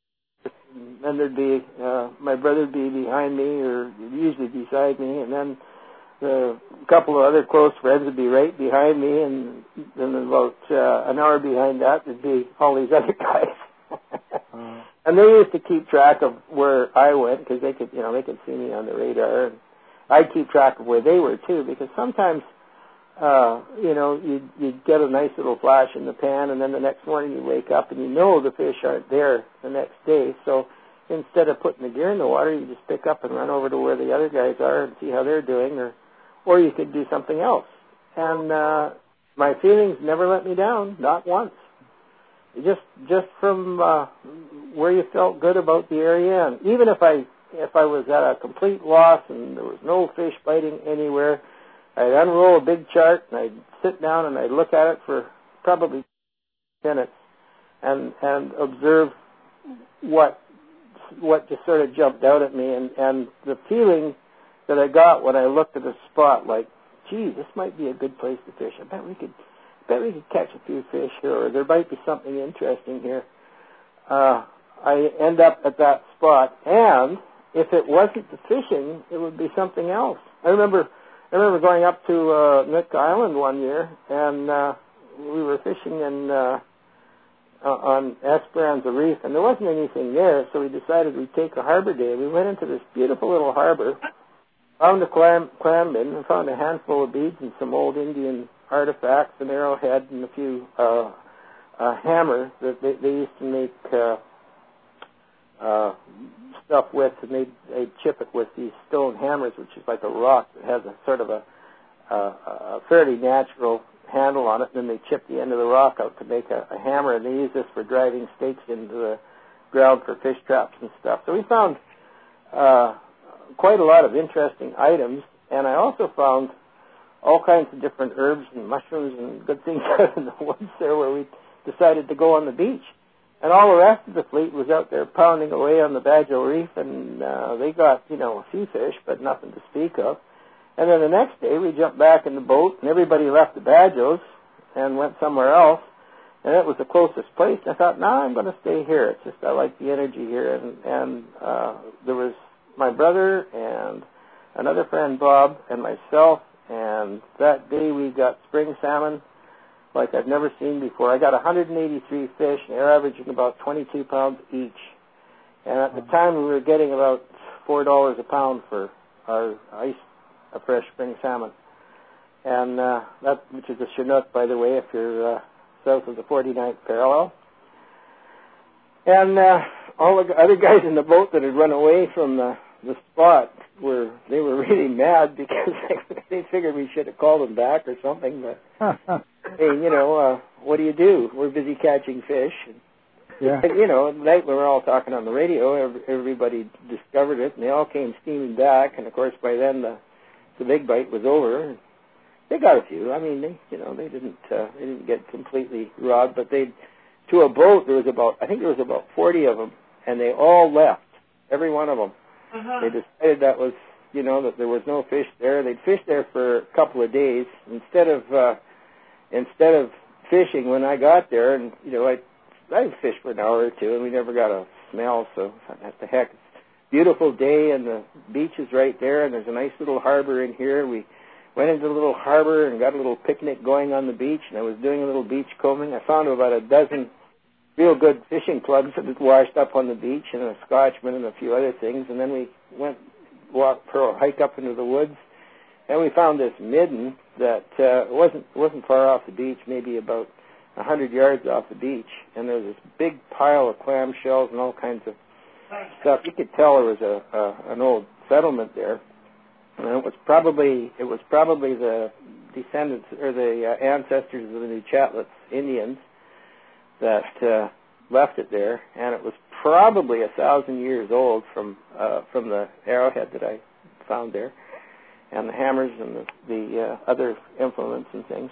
and there'd be uh, my brother'd be behind me, or usually beside me, and then a couple of other close friends would be right behind me, and then about uh, an hour behind that would be all these other guys. uh, and they used to keep track of where I went because they could, you know, they could see me on the radar, and I'd keep track of where they were too, because sometimes, uh, you know, you'd, you'd get a nice little flash in the pan, and then the next morning you wake up and you know the fish aren't there the next day, so instead of putting the gear in the water, you just pick up and run over to where the other guys are and see how they're doing, or or you could do something else. And uh, my feelings never let me down, not once. Just just from uh, where you felt good about the area, and even if I if I was at a complete loss and there was no fish biting anywhere, I'd unroll a big chart and I'd sit down and I'd look at it for probably minutes and and observe what what just sort of jumped out at me, and, and the feeling that I got when I looked at a spot, like, gee, this might be a good place to fish. I bet we could, I bet we could catch a few fish here, or there might be something interesting here. Uh, I end up at that spot, and if it wasn't the fishing, it would be something else. I remember, I remember going up to uh, Nook Island one year, and uh, we were fishing in. Uh, Uh, on Esperanza Reef, and there wasn't anything there, so we decided we'd take a harbor day. We went into this beautiful little harbor, found a clam, clam bin, and found a handful of beads and some old Indian artifacts, an arrowhead, and a few uh, uh, hammers that they, they used to make uh, uh, stuff with, and they'd, they'd chip it with these stone hammers, which is like a rock that has a sort of a, a, a fairly natural handle on it, and then they chip the end of the rock out to make a, a hammer, and they use this for driving stakes into the ground for fish traps and stuff. So we found uh, quite a lot of interesting items, and I also found all kinds of different herbs and mushrooms and good things out in the woods there where we decided to go on the beach. And all the rest of the fleet was out there pounding away on the Badger Reef, and uh, they got, you know, a few fish, but nothing to speak of. And then the next day, we jumped back in the boat, and everybody left the Badgers and went somewhere else. And it was the closest place. And I thought, no, nah, I'm going to stay here. It's just I like the energy here. And, and uh, there was my brother and another friend, Bob, and myself. And that day we got spring salmon like I've never seen before. I got one hundred eighty-three fish, and they're averaging about twenty-two pounds each. And at the time, we were getting about four dollars a pound for our ice. A fresh spring salmon, and uh, that, which is a Chinook, by the way, if you're uh, south of the forty-ninth parallel. And uh, all the other guys in the boat that had run away from the, the spot were they were really mad because they, they figured we should have called them back or something. But hey, you know, uh, what do you do? We're busy catching fish. And, yeah. and, you know, at night when we were all talking on the radio, everybody discovered it, and they all came steaming back. And of course, by then the The big bite was over. They got a few. I mean, they, you know, they didn't, uh, they didn't get completely robbed, but they, to a boat, there was about, I think there was about forty of them, and they all left, every one of them. Uh-huh. They decided that was, you know, that there was no fish there. They'd fished there for a couple of days instead of, uh, instead of fishing when I got there, and you know, I, I fished for an hour or two, and we never got a smell. So what the heck. Beautiful day, and the beach is right there, and there's a nice little harbor in here. We went into the little harbor and got a little picnic going on the beach, and I was doing a little beach combing. I found about a dozen real good fishing plugs that had washed up on the beach, and a Scotchman and a few other things, and then we went walk for a hike up into the woods, and we found this midden that uh, wasn't wasn't far off the beach, maybe about a hundred yards off the beach, and there was this big pile of clam shells and all kinds of stuff. You could tell there was a, a an old settlement there, and it was probably it was probably the descendants or the uh, ancestors of the New Chatlets Indians that uh, left it there, and it was probably a thousand years old from uh, from the arrowhead that I found there, and the hammers and the, the uh, other implements and things.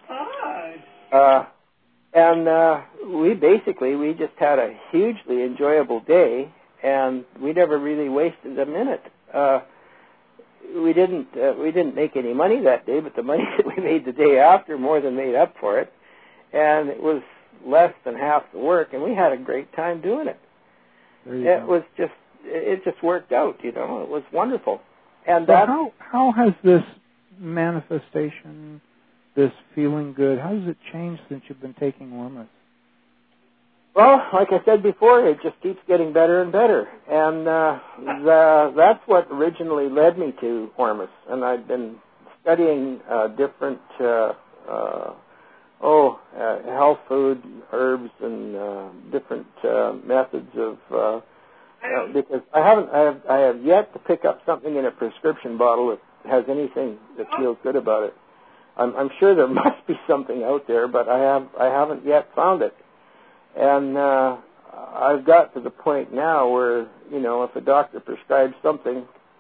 Uh, and uh, we basically we just had a hugely enjoyable day. And we never really wasted a minute. Uh, we didn't uh, we didn't make any money that day, but the money that we made the day after more than made up for it. And it was less than half the work, and we had a great time doing it. It go. was just it just worked out, you know. It was wonderful. And so that's, how how has this manifestation, this feeling good, how has it changed since you've been taking Ormus? Well, like I said before, it just keeps getting better and better. And uh, the, that's what originally led me to Ormus. And I've been studying uh, different, uh, uh, oh, uh, health food, herbs, and uh, different uh, methods of, uh, uh, because I haven't, I have, I have yet to pick up something in a prescription bottle that has anything that feels good about it. I'm, I'm sure there must be something out there, but I have, I haven't yet found it. And uh, I've got to the point now where, you know, if a doctor prescribes something,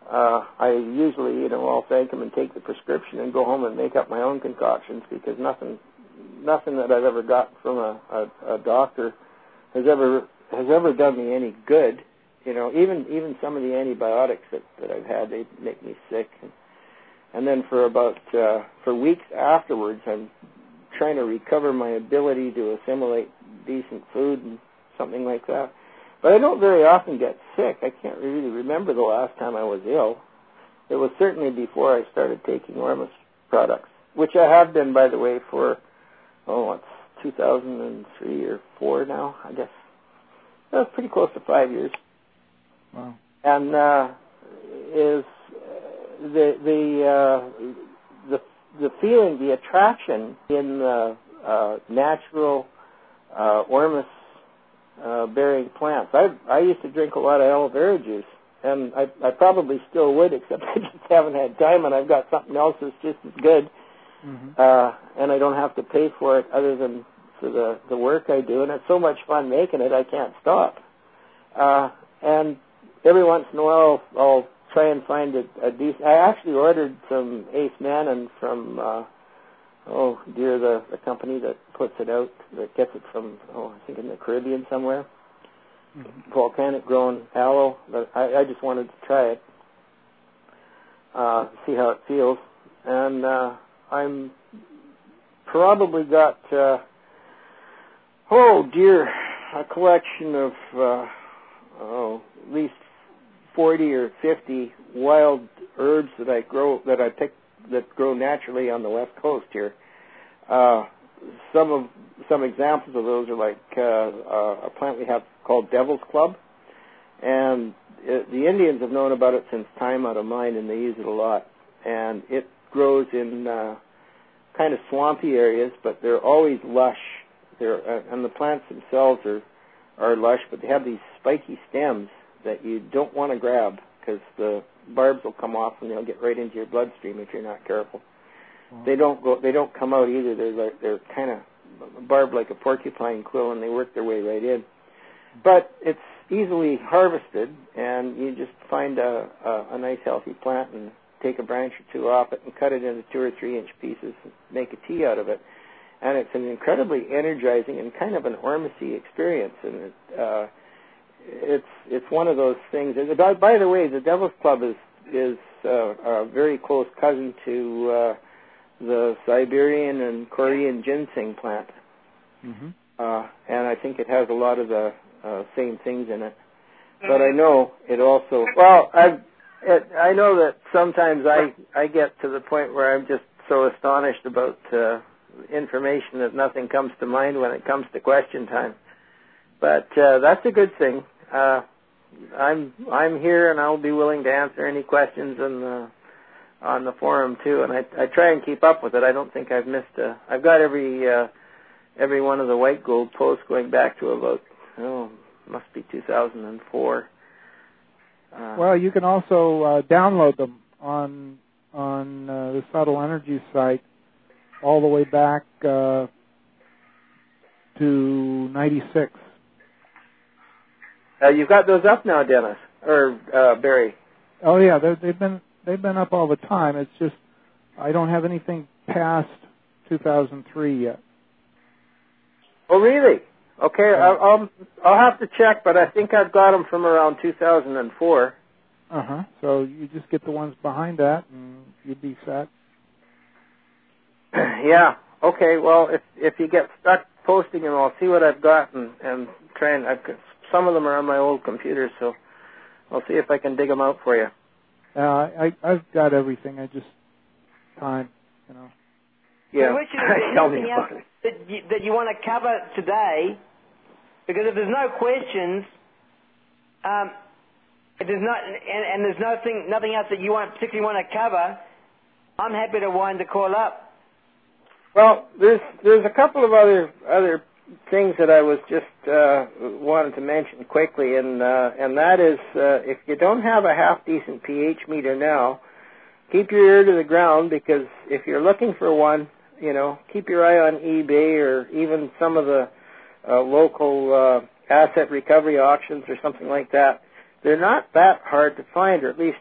uh, I usually, you know, I'll thank them and take the prescription and go home and make up my own concoctions, because nothing, nothing that I've ever gotten from a, a, a doctor has ever has ever done me any good. You know, even even some of the antibiotics that, that I've had, they make me sick. And, and then for about uh, for weeks afterwards, I'm trying to recover my ability to assimilate decent food and something like that. But I don't very often get sick. I can't really remember the last time I was ill. It was certainly before I started taking Ormus products, which I have been, by the way, for, oh, it's two thousand three or four now, I guess. That's pretty close to five years. Wow. And uh, is the the uh, the the feeling, the attraction in the uh, natural uh, Ormus uh, bearing plants. I I used to drink a lot of aloe vera juice, and I I probably still would, except I just haven't had time, and I've got something else that's just as good, mm-hmm. uh, and I don't have to pay for it other than for the the work I do, and it's so much fun making it I can't stop. Uh, and every once in a while I'll, I'll try and find a, a decent. I actually ordered some Ace Mannan from uh, oh dear the the company that puts it out, that gets it from, oh I think in the Caribbean somewhere. Mm-hmm. Volcanic grown aloe, but I, I just wanted to try it, uh, see how it feels, and uh, I'm probably got uh, oh dear a collection of uh, oh at least forty or fifty wild herbs that I grow, that I pick, that grow naturally on the west coast here. Uh, some of some examples of those are like uh, uh, a plant we have called Devil's Club, and it, the Indians have known about it since time out of mind, and they use it a lot. And it grows in uh, kind of swampy areas, but they're always lush. They're, uh, and the plants themselves are are lush, but they have these spiky stems that you don't want to grab, because the barbs will come off and they'll get right into your bloodstream if you're not careful. Wow. They don't go. They don't come out either. They're like, they're kind of barbed like a porcupine quill, and they work their way right in. But it's easily harvested, and you just find a, a, a nice healthy plant and take a branch or two off it and cut it into two or three inch pieces and make a tea out of it. And it's an incredibly energizing and kind of an Ormusy experience. And it, uh, it's it's one of those things. By, by the way, the Devil's Club is is uh, a very close cousin to uh, the Siberian and Korean ginseng plant, mm-hmm. uh, and I think it has a lot of the uh, same things in it. But I know it also. Well, I I know that sometimes I I get to the point where I'm just so astonished about uh, information that nothing comes to mind when it comes to question time. But uh, that's a good thing. Uh, I'm I'm here, and I'll be willing to answer any questions on the on the forum too. And I I try and keep up with it. I don't think I've missed a. I've got every uh, every one of the White Gold posts going back to about oh must be two thousand four. Uh, well, you can also uh, download them on on uh, the Subtle Energy site all the way back uh, to ninety-six. Uh, you've got those up now, Dennis, or uh, Barry? Oh yeah, they've been they've been up all the time. It's just I don't have anything past two thousand three yet. Oh really? Okay, I'll, I'll I'll have to check, but I think I've got them from around two thousand four. Uh huh. So you just get the ones behind that, and you'd be set. Yeah. Okay. Well, if if you get stuck posting them, I'll see what I've got and and try and. I've, some of them are on my old computer, so I'll see if I can dig them out for you. Uh, I I've got everything. I just time, you know. Yeah. So Richard, is there anything else that you, that you want to cover today? Because if there's no questions, um, if there's not, and, and there's nothing nothing else that you want particularly want to cover, I'm happy to wind the call up. Well, there's there's a couple of other other things that I was just uh, wanted to mention quickly, and uh, and that is uh, if you don't have a half decent pH meter now, keep your ear to the ground, because if you're looking for one, you know, keep your eye on eBay or even some of the uh, local uh, asset recovery auctions or something like that. They're not that hard to find, or at least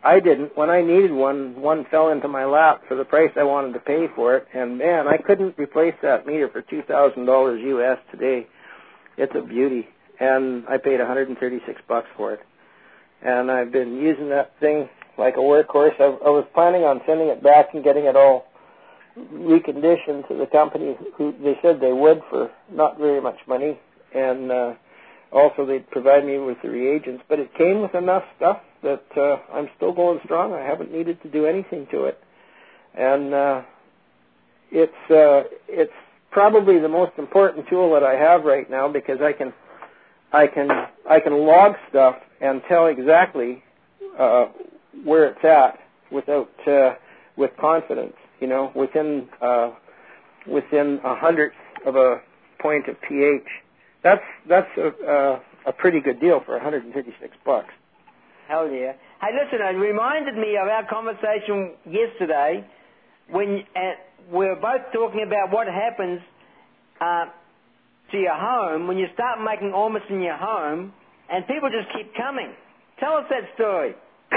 I didn't. When I needed one, one fell into my lap for the price I wanted to pay for it. And, man, I couldn't replace that meter for two thousand dollars U S today. It's a beauty. And I paid one hundred thirty-six bucks for it. And I've been using that thing like a workhorse. I, I was planning on sending it back and getting it all reconditioned to the company who they said they would for not very much money. And uh, also they'd provide me with the reagents. But it came with enough stuff that uh, I'm still going strong. I haven't needed to do anything to it. And uh, it's uh, it's probably the most important tool that I have right now because I can I can I can log stuff and tell exactly uh, where it's at without uh, with confidence. You know, within uh, within a hundredth of a point of pH. That's that's a uh, a pretty good deal for one hundred thirty-six bucks. Hell yeah! Hey, listen, it reminded me of our conversation yesterday when uh, we were both talking about what happens uh, to your home when you start making ormus in your home and people just keep coming. Tell us that story.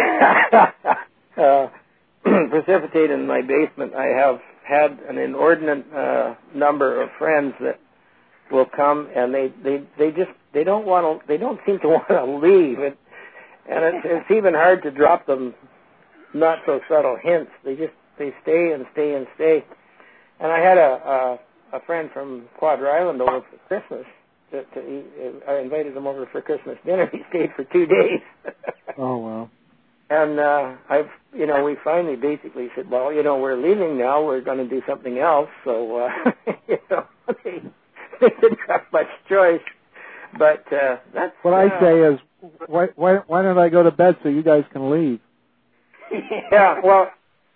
uh, precipitate in my basement, I have had an inordinate uh, number of friends that will come and they, they, they just, they don't want to, they don't seem to want to leave. It, and it's, it's even hard to drop them not so subtle hints. They just, they stay and stay and stay. And I had a, a, a friend from Quadra Island over for Christmas. To, to, he, I invited him over for Christmas dinner. He stayed for two days. Oh, wow. And uh, I've, you know, we finally basically said, well, you know, we're leaving now. We're going to do something else. So, uh, you know, they, they didn't have much choice. But uh, that's what uh, I say is, why, why, why don't I go to bed so you guys can leave? Yeah, well,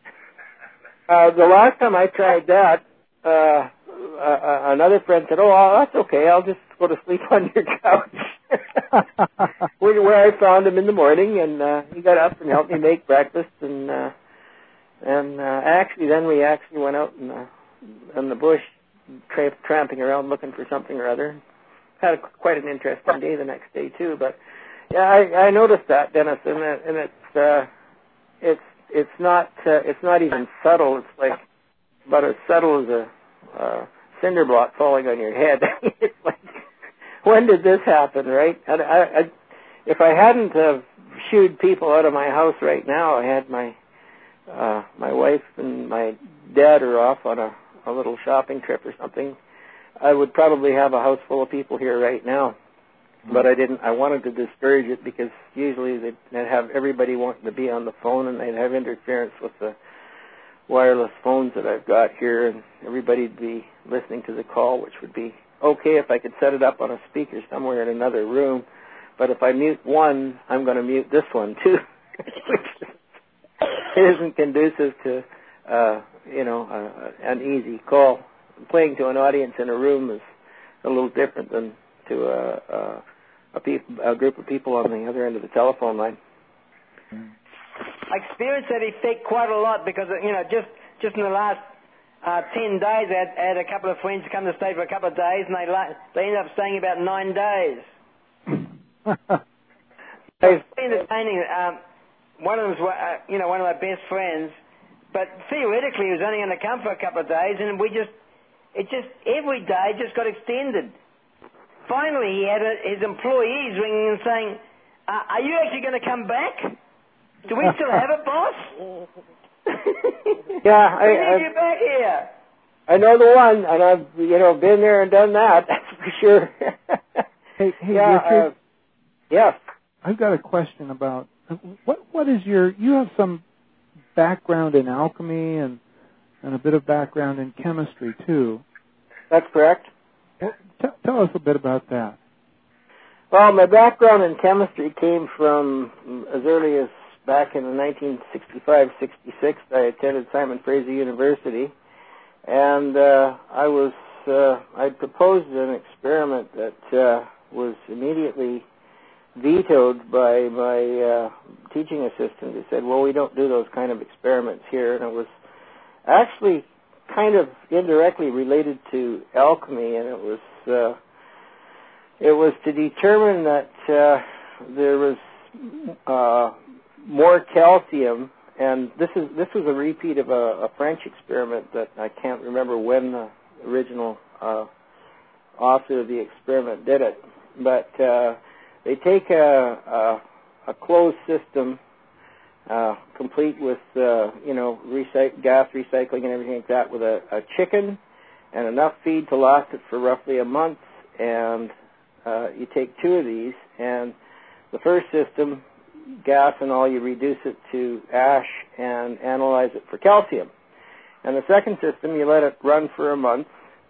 uh, the last time I tried that, uh, uh, another friend said, oh, well, that's okay. I'll just go to sleep on your couch. where, where I found him in the morning, and uh, he got up and helped me make breakfast. And uh, and uh, actually, then we actually went out in the, in the bush, tra- tramping around looking for something or other. Had a, quite an interesting day the next day, too. But, yeah, I, I noticed that, Dennis, and, it, and it's... Uh, It's it's not uh, it's not even subtle. It's like about as subtle as a uh, cinder block falling on your head. It's like, when did this happen, right? I, I, I, if I hadn't uh, shooed people out of my house right now, I had my uh, my wife and my dad are off on a, a little shopping trip or something, I would probably have a house full of people here right now. But I didn't. I wanted to discourage it because usually they'd, they'd have everybody wanting to be on the phone, and they'd have interference with the wireless phones that I've got here, and everybody'd be listening to the call, which would be okay if I could set it up on a speaker somewhere in another room. But if I mute one, I'm going to mute this one too, which isn't conducive to, uh, you know, uh, an easy call. Playing to an audience in a room is a little different than to a, a, a, peop, a group of people on the other end of the telephone line. I experienced that effect quite a lot because, you know, just, just in the last uh, ten days, I had, I had a couple of friends come to stay for a couple of days, and they la- they ended up staying about nine days. It's entertaining. Um, one of them was, uh, you know, one of my best friends, but theoretically he was only going to come for a couple of days, and we just, it just, every day just got extended. Finally, he had a, his employees ringing and saying, uh, are you actually going to come back? Do we still have a boss? Yeah, I, we need I, you back here. I know the one, and I've, you know, been there and done that, that's for sure. Hey, hey yeah, Richard. uh, yes. I've got a question about, what what is your, you have some background in alchemy and, and a bit of background in chemistry, too. That's correct. Well, t- tell us a bit about that. Well, my background in chemistry came from as early as back in nineteen sixty-five sixty-six. I attended Simon Fraser University, and uh, I was uh, I proposed an experiment that uh, was immediately vetoed by my uh, teaching assistant, who said, "Well, we don't do those kind of experiments here," and it was actually kind of indirectly related to alchemy, and it was uh, it was to determine that uh, there was uh, more calcium, and this is this was a repeat of a, a French experiment that I can't remember when the original uh, author of the experiment did it, but uh, they take a, a, a closed system, uh, complete with uh, you know recy- gas recycling and everything like that, with a, a chicken and enough feed to last it for roughly a month, and uh, you take two of these, and the first system, gas and all, you reduce it to ash and analyze it for calcium. And the second system, you let it run for a month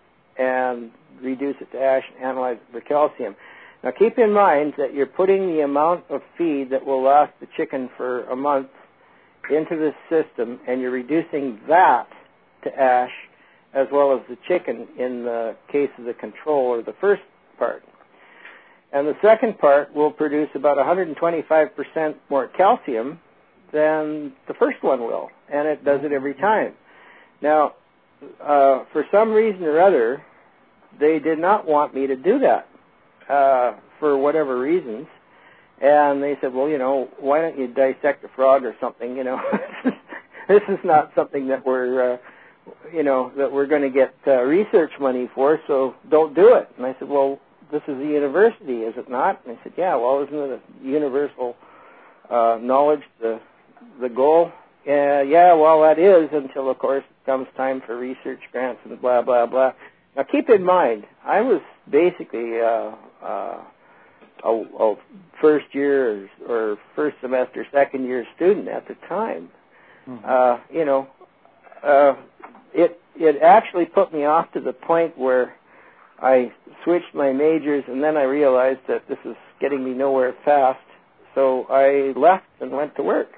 and reduce it to ash and analyze it for calcium. Now keep in mind that you're putting the amount of feed that will last the chicken for a month into this system, and you're reducing that to ash as well as the chicken in the case of the control, or the first part. And the second part will produce about one hundred twenty-five percent more calcium than the first one will, and it does it every time. Now, uh, for some reason or other, they did not want me to do that uh, for whatever reasons, and they said, well, you know, why don't you dissect a frog or something, you know. This is not something that we're, uh, you know, that we're going to get uh, research money for, so don't do it. And I said, well, this is a university, is it not? And I said, yeah, well, isn't it a universal uh, knowledge the the goal? Uh, yeah, well, that is, until, of course, it comes time for research grants and blah, blah, blah. Now, keep in mind, I was basically uh, uh, a, a first year or, or first semester, second year student at the time. Mm-hmm. Uh, you know, uh, it it actually put me off to the point where I switched my majors, and then I realized that this is getting me nowhere fast, so I left and went to work.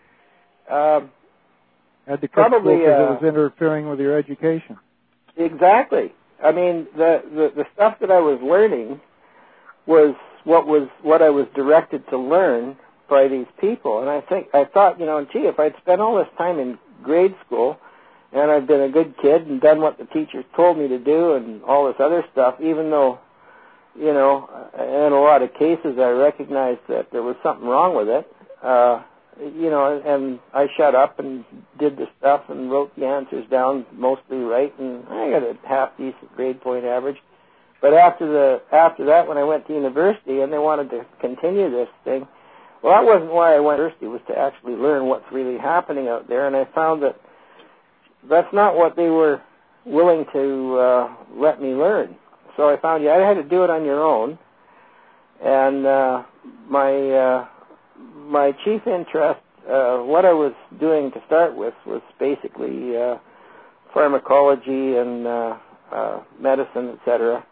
Um, Had to probably because uh, it was interfering with your education. Exactly. I mean, the, the the stuff that I was learning was what was what I was directed to learn by these people, and I think I thought, you know, gee, if I'd spent all this time in grade school, and I've been a good kid and done what the teachers told me to do and all this other stuff, even though, you know, in a lot of cases I recognized that there was something wrong with it, uh, you know, and I shut up and did the stuff and wrote the answers down mostly right, and I got a half-decent grade point average. But after the after that, when I went to university and they wanted to continue this thing, well, that wasn't why I went to university. It was to actually learn what's really happening out there, and I found that that's not what they were willing to uh, let me learn. So I found you yeah, I had to do it on your own. And uh, my uh, my chief interest, uh, what I was doing to start with, was basically uh, pharmacology and uh, uh, medicine, et cetera.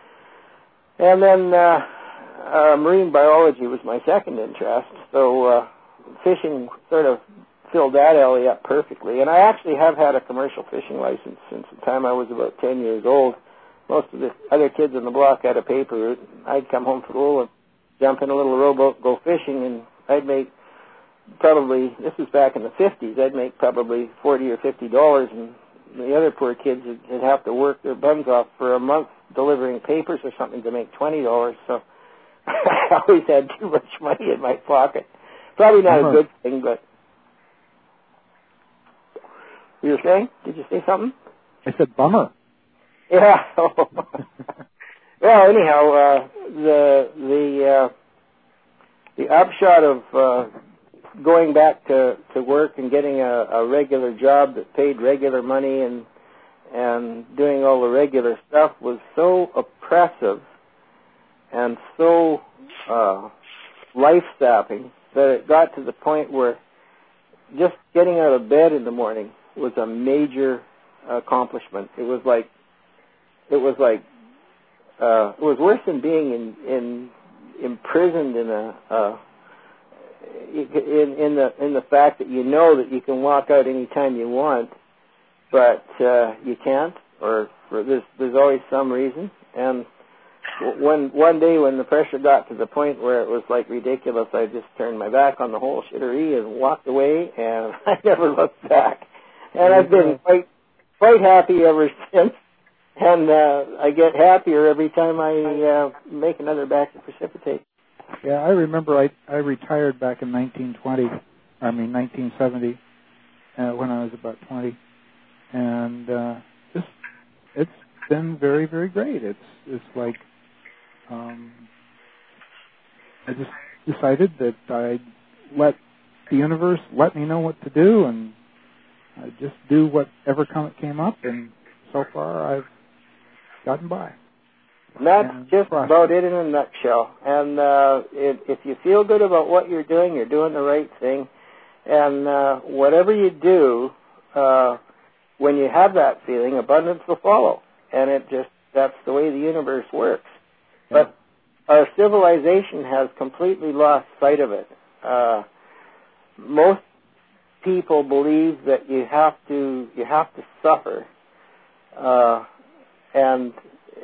And then uh, uh, marine biology was my second interest. So uh, fishing sort of filled that alley up perfectly. And I actually have had a commercial fishing license since the time I was about ten years old. Most of the other kids on the block had a paper route. I'd come home from school and jump in a little rowboat, go fishing, and I'd make probably, this was back in the fifties, I'd make probably forty or fifty dollars, and the other poor kids would, would have to work their buns off for a month delivering papers or something to make twenty dollars. So I always had too much money in my pocket. Probably not uh-huh. a good thing, but... You were saying? Did you say something? I said bummer. Yeah. Well, anyhow, uh, the the uh, the upshot of uh, going back to, to work and getting a, a regular job that paid regular money and and doing all the regular stuff was so oppressive and so uh, life-sapping that it got to the point where just getting out of bed in the morning was a major accomplishment. It was like, it was like, uh, it was worse than being in, in imprisoned in a, uh, in, in the in the fact that you know that you can walk out any time you want, but uh, you can't, or for there's there's always some reason. And when one day when the pressure got to the point where it was like ridiculous, I just turned my back on the whole shittery and walked away, and I never looked back. And I've been quite quite happy ever since, and uh, I get happier every time I uh, make another batch of precipitate. Yeah, I remember I I retired back in nineteen twenty, I mean nineteen seventy, uh, when I was about twenty, and uh, just it's been very, very great. It's it's like um, I just decided that I'd let the universe let me know what to do, and I just do whatever come, came up, and so far I've gotten by. And that's and just process. about it in a nutshell. And uh, if, if you feel good about what you're doing, you're doing the right thing. And uh, whatever you do, uh, when you have that feeling, abundance will follow. And it just, that's the way the universe works. Yeah. But our civilization has completely lost sight of it. Uh, most people believe that you have to, you have to suffer. Uh, and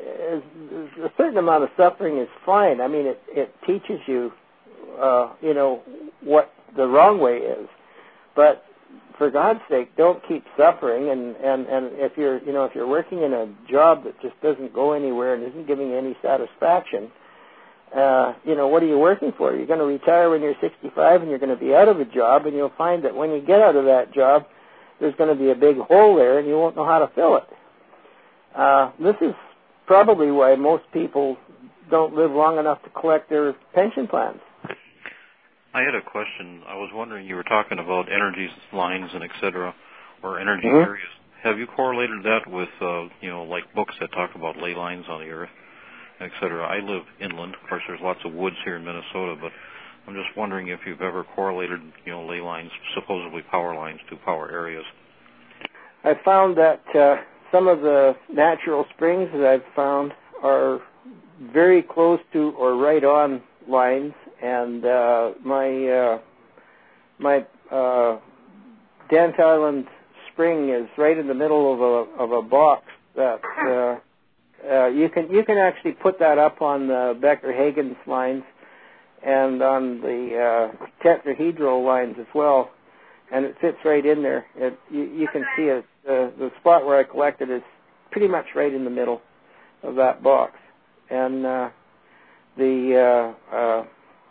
a certain amount of suffering is fine. I mean, it, it teaches you, uh, you know, what the wrong way is. But for God's sake, don't keep suffering. And, and, and if you're, you know, if you're working in a job that just doesn't go anywhere and isn't giving you any satisfaction, uh, you know, what are you working for? You're going to retire when you're sixty-five and you're going to be out of a job, and you'll find that when you get out of that job, there's going to be a big hole there and you won't know how to fill it. Uh, this is probably why most people don't live long enough to collect their pension plans. I had a question. I was wondering, you were talking about energy lines and et cetera, or energy Mm-hmm. areas. Have you correlated that with, uh, you know, like books that talk about ley lines on the earth, et cetera? I live inland. Of course, there's lots of woods here in Minnesota, but I'm just wondering if you've ever correlated, you know, ley lines, supposedly power lines, to power areas. I found that uh, some of the natural springs that I've found are very close to or right on lines, and uh, my uh, my uh, Dent Island spring is right in the middle of a of a box that uh, uh, you can you can actually put that up on the Becker-Hagens lines and on the uh, tetrahedral lines as well, and it fits right in there. It, you, you can see it. Uh, the spot where I collected is pretty much right in the middle of that box, and uh, the uh, uh,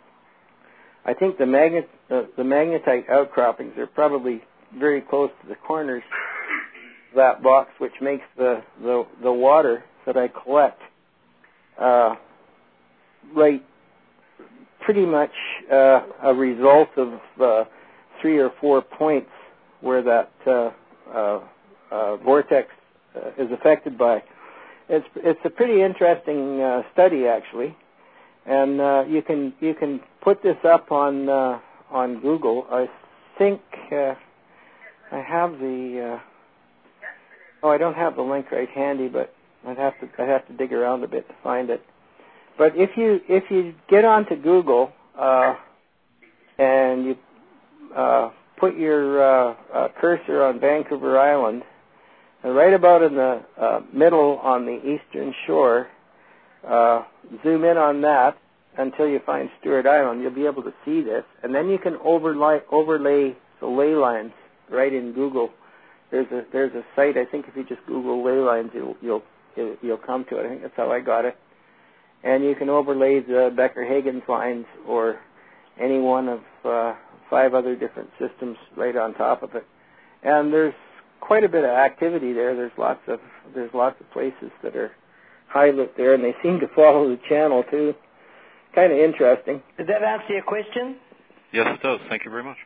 I think the magnet the, the magnetite outcroppings are probably very close to the corners of that box, which makes the the, the water that I collect uh, right pretty much uh, a result of uh, three or four points where that uh, uh, uh, vortex uh, is affected by. It's it's a pretty interesting uh, study, actually, and uh, you can you can put this up on uh, on Google. I think uh, I have the uh, oh I don't have the link right handy, but I'd have to I'd have to dig around a bit to find it. But if you if you get onto Google uh, and you uh, put your uh, uh, cursor on Vancouver Island, and right about in the uh, middle on the eastern shore, uh, zoom in on that until you find Stewart Island. You'll be able to see this, and then you can overlay overlay the ley lines right in Google. There's a there's a site. I think if you just Google ley lines, you'll you'll you'll come to it. I think that's how I got it. And you can overlay the Becker-Hagens lines or any one of uh, five other different systems right on top of it. And there's quite a bit of activity there. There's lots of there's lots of places that are high lit there, and they seem to follow the channel too. Kind of interesting. Did that answer your question? Yes, it does. Thank you very much.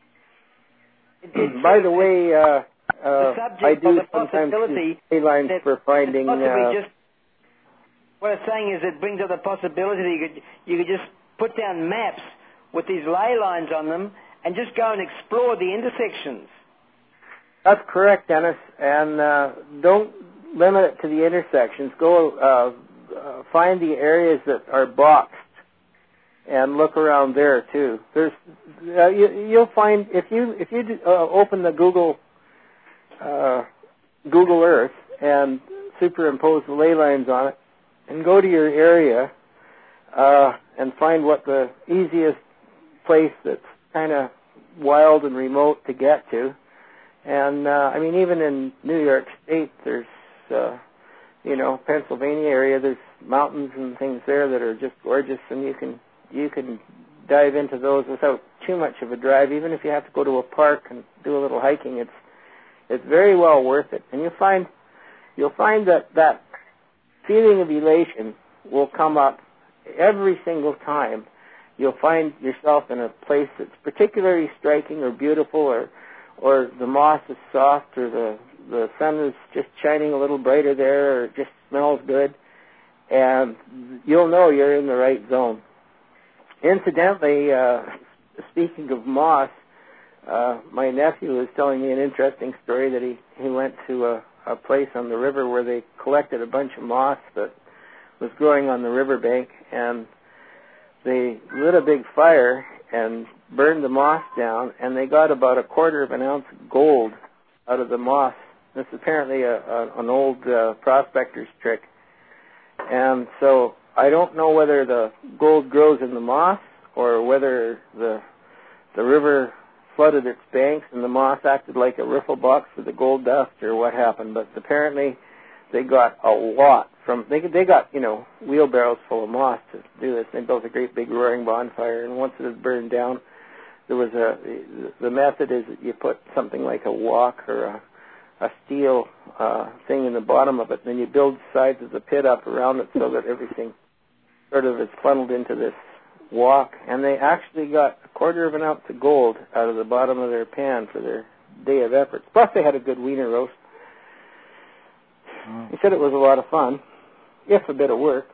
By the way, uh, the uh, subject I of do the sometimes possibility use ley lines that for finding. possibly Uh, just, what I'm saying is it brings up the possibility that you could you could just put down maps with these ley lines on them and just go and explore the intersections. That's correct, Dennis. And uh, don't limit it to the intersections. Go uh, uh, find the areas that are boxed and look around there too. There's uh, you, you'll find if you if you uh, open the Google uh, Google Earth and superimpose the ley lines on it, and go to your area uh, and find what the easiest place that's kind of wild and remote to get to. And, uh, I mean, even in New York State, there's, uh, you know, Pennsylvania area, there's mountains and things there that are just gorgeous, and you can you can dive into those without too much of a drive. Even if you have to go to a park and do a little hiking, it's it's very well worth it. And you'll find you'll find that that feeling of elation will come up every single time. You'll find yourself in a place that's particularly striking or beautiful, or or the moss is soft, or the the sun is just shining a little brighter there, or it just smells good, and you'll know you're in the right zone. Incidentally, uh, speaking of moss, uh, my nephew was telling me an interesting story that he, he went to a, a place on the river where they collected a bunch of moss that was growing on the riverbank, and they lit a big fire and burned the moss down, and they got about a quarter of an ounce of gold out of the moss. This is apparently a, a, an old uh, prospector's trick. And so I don't know whether the gold grows in the moss or whether the the river flooded its banks and the moss acted like a riffle box for the gold dust or what happened. But apparently they got a lot from, they they got, you know, wheelbarrows full of moss to do this. They built a great big roaring bonfire, and once it had burned down, there was a, the method is that you put something like a wok or a, a steel uh, thing in the bottom of it, and then you build sides of the pit up around it so that everything sort of is funneled into this wok. And they actually got a quarter of an ounce of gold out of the bottom of their pan for their day of efforts. Plus they had a good wiener roast. Wow. He said it was a lot of fun, if a bit of work.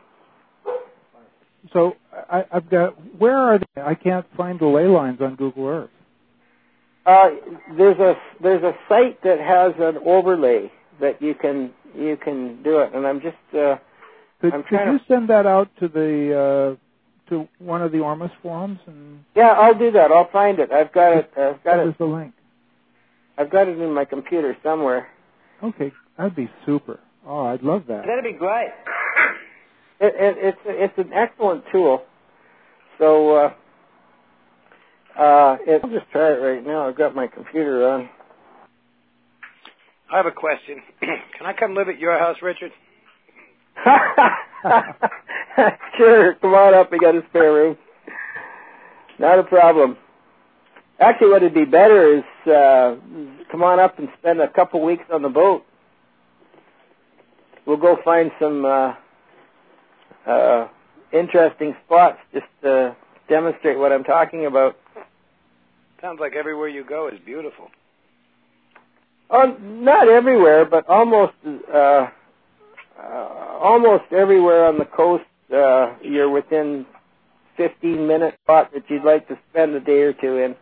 So I, I've got, where are they? I can't find the ley lines on Google Earth. Uh, there's a there's a site that has an overlay that you can you can do it, and I'm just uh, could, I'm could trying you to send that out to the uh, to one of the Ormus forums? And yeah, I'll do that. I'll find it. I've got it. I've got what it. is the link? I've got it in my computer somewhere. Okay, that'd be super. Oh, I'd love that. That'd be great. It, it, it's it's an excellent tool. So uh, uh, it, I'll just try it right now. I've got my computer on. I have a question. Can I come live at your house, Richard? Sure, come on up. We got a spare room. Not a problem. Actually, what would be better is uh, come on up and spend a couple weeks on the boat. We'll go find some uh, uh, interesting spots just to demonstrate what I'm talking about. Sounds like everywhere you go is beautiful. Oh, not everywhere, but almost uh, uh, almost everywhere on the coast. Uh, you're within fifteen minute spot that you'd like to spend a day or two in.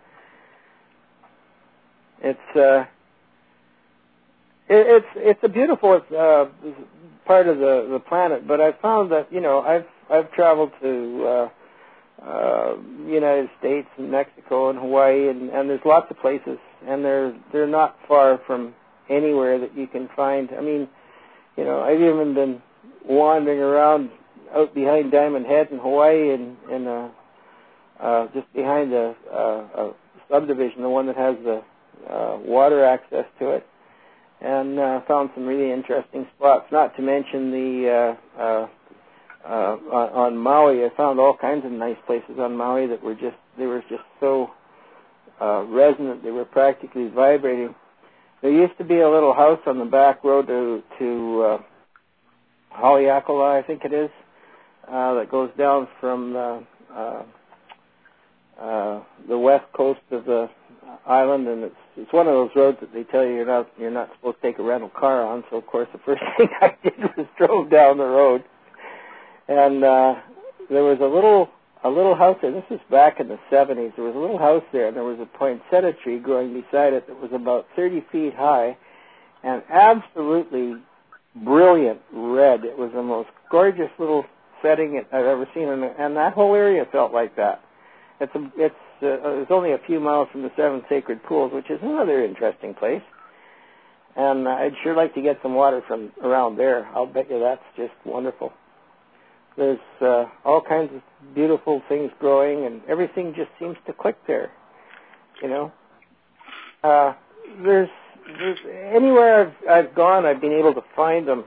It's uh, it, it's it's a beautiful uh, part of the, the planet, but I found that you know I've I've traveled to uh, uh, United States and Mexico and Hawaii, and, and there's lots of places, and they're they're not far from anywhere that you can find. I mean, you know, I've even been wandering around out behind Diamond Head in Hawaii, and and uh, uh, just behind the uh, a subdivision, the one that has the uh, water access to it, and uh, found some really interesting spots. Not to mention the uh, uh, uh, on, on Maui, I found all kinds of nice places on Maui that were just they were just so uh, resonant. They were practically vibrating. There used to be a little house on the back road to to uh, Haleakala, I think it is, uh, that goes down from the, uh, uh, the west coast of the island, and it's it's one of those roads that they tell you you're not you're not supposed to take a rental car on. So of course the first thing I did was drove down the road, and uh, there was a little a little house there. This was back in the seventies. There was a little house there, and there was a poinsettia tree growing beside it that was about thirty feet high, and absolutely brilliant red. It was the most gorgeous little setting I've ever seen, and, and that whole area felt like that. It's a, it's uh, it's only a few miles from the Seven Sacred Pools, which is another interesting place. And I'd sure like to get some water from around there. I'll bet you that's just wonderful. There's uh, all kinds of beautiful things growing, and everything just seems to click there. You know, uh, there's there's anywhere I've I've gone, I've been able to find them.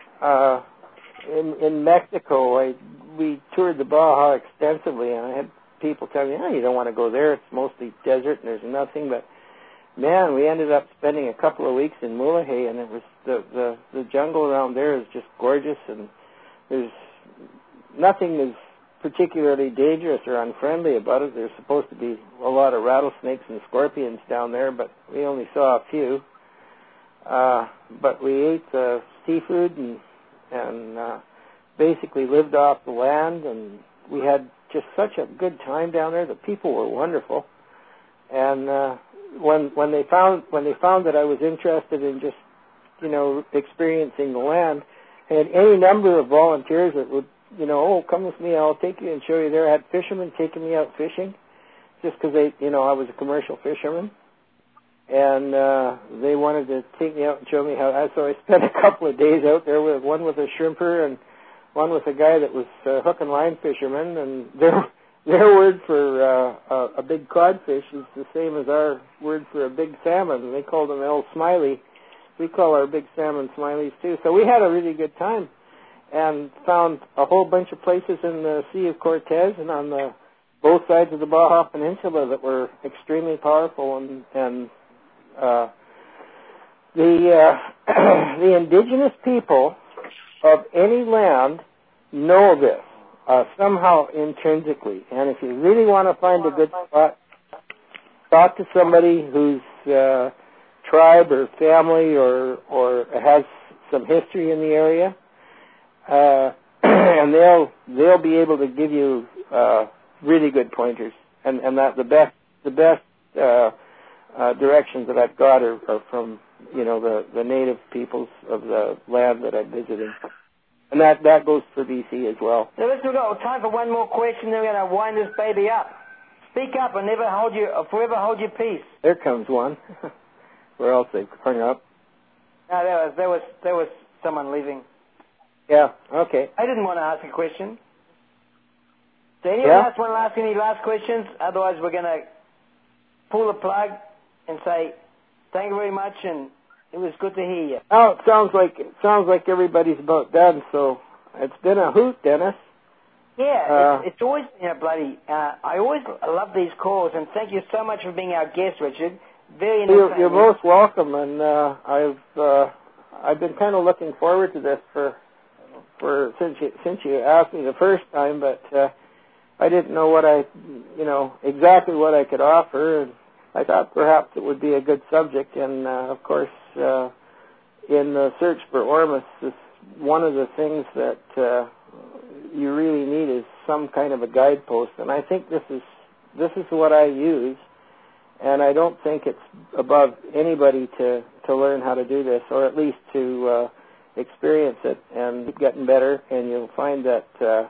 Uh, in in Mexico, I we toured the Baja extensively, and I had people tell me, oh, you don't want to go there. It's mostly desert and there's nothing. But, man, we ended up spending a couple of weeks in Mulegé, and it was the, the, the jungle around there is just gorgeous, and there's nothing is particularly dangerous or unfriendly about it. There's supposed to be a lot of rattlesnakes and scorpions down there, but we only saw a few. Uh, but we ate uh, seafood and, and uh, basically lived off the land, and we had just such a good time down there. The people were wonderful, and uh, when when they found when they found that I was interested in just you know experiencing the land, I had any number of volunteers that would you know oh come with me, I'll take you and show you there. I had fishermen taking me out fishing, just because they you know I was a commercial fisherman. And uh, they wanted to take me out and show me how. I, so I spent a couple of days out there with one with a shrimper and one with a guy that was a hook and line fisherman. And their their word for uh, a, a big codfish is the same as our word for a big salmon. And they called them El Smiley. We call our big salmon Smileys too. So we had a really good time and found a whole bunch of places in the Sea of Cortez and on the both sides of the Baja Peninsula that were extremely powerful and and Uh, the uh, the indigenous people of any land know this uh, somehow intrinsically, and if you really want to find a good spot, talk to somebody whose uh, tribe or family or or has some history in the area, uh, and they'll they'll be able to give you uh, really good pointers, and and that the best the best. Uh, Uh, directions that I've got are, are from, you know, the, the native peoples of the land that I'm visiting. And that, that goes for B C as well. So let's got time for one more question, then we're going to wind this baby up. Speak up and never hold your, or forever hold your peace. There comes one. Where else they've hung up? No, there was, there was, there was someone leaving. Yeah, okay. I didn't want to ask a question. So anyone Yeah? else want to ask any last questions? Otherwise we're going to pull the plug and say, thank you very much, and it was good to hear you. Oh, it sounds like it sounds like everybody's about done. So it's been a hoot, Dennis. Yeah, uh, it's, it's always been a bloody. Uh, I always love these calls, and thank you so much for being our guest, Richard. Very entertaining. You're, you're most welcome, and uh, I've uh, I've been kind of looking forward to this for for since you since you asked me the first time, but uh, I didn't know what I you know exactly what I could offer. And I thought perhaps it would be a good subject, and uh, of course, uh, in the search for Ormus, this, one of the things that uh, you really need is some kind of a guidepost, and I think this is this is what I use, and I don't think it's above anybody to, to learn how to do this, or at least to uh, experience it and keep getting better, and you'll find that uh,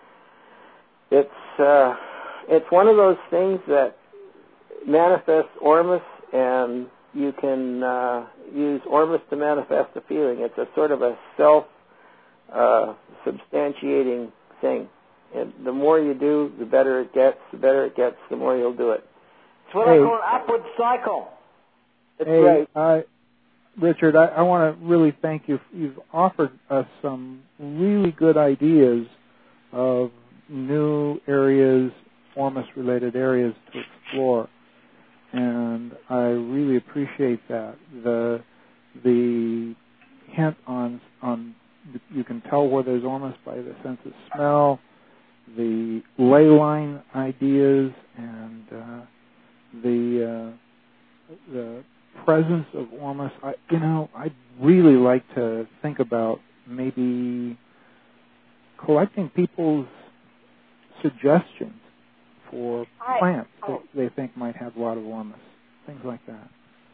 it's uh, it's one of those things that manifest Ormus, and you can uh, use Ormus to manifest a feeling. It's a sort of a self-substantiating uh, thing. And the more you do, the better it gets. The better it gets, the more you'll do it. It's what hey. I call an upward cycle. That's hey, right. Uh, Richard, I, I want to really thank you. You've offered us some really good ideas of new areas, Ormus-related areas to explore. And I really appreciate that. The the hint on on you can tell where there's Ormus by the sense of smell, the ley line ideas, and uh, the uh, the presence of Ormus. I, you know, I'd really like to think about maybe collecting people's suggestions for Hi. plants oh. that they think might have a lot of Ormus, things like that.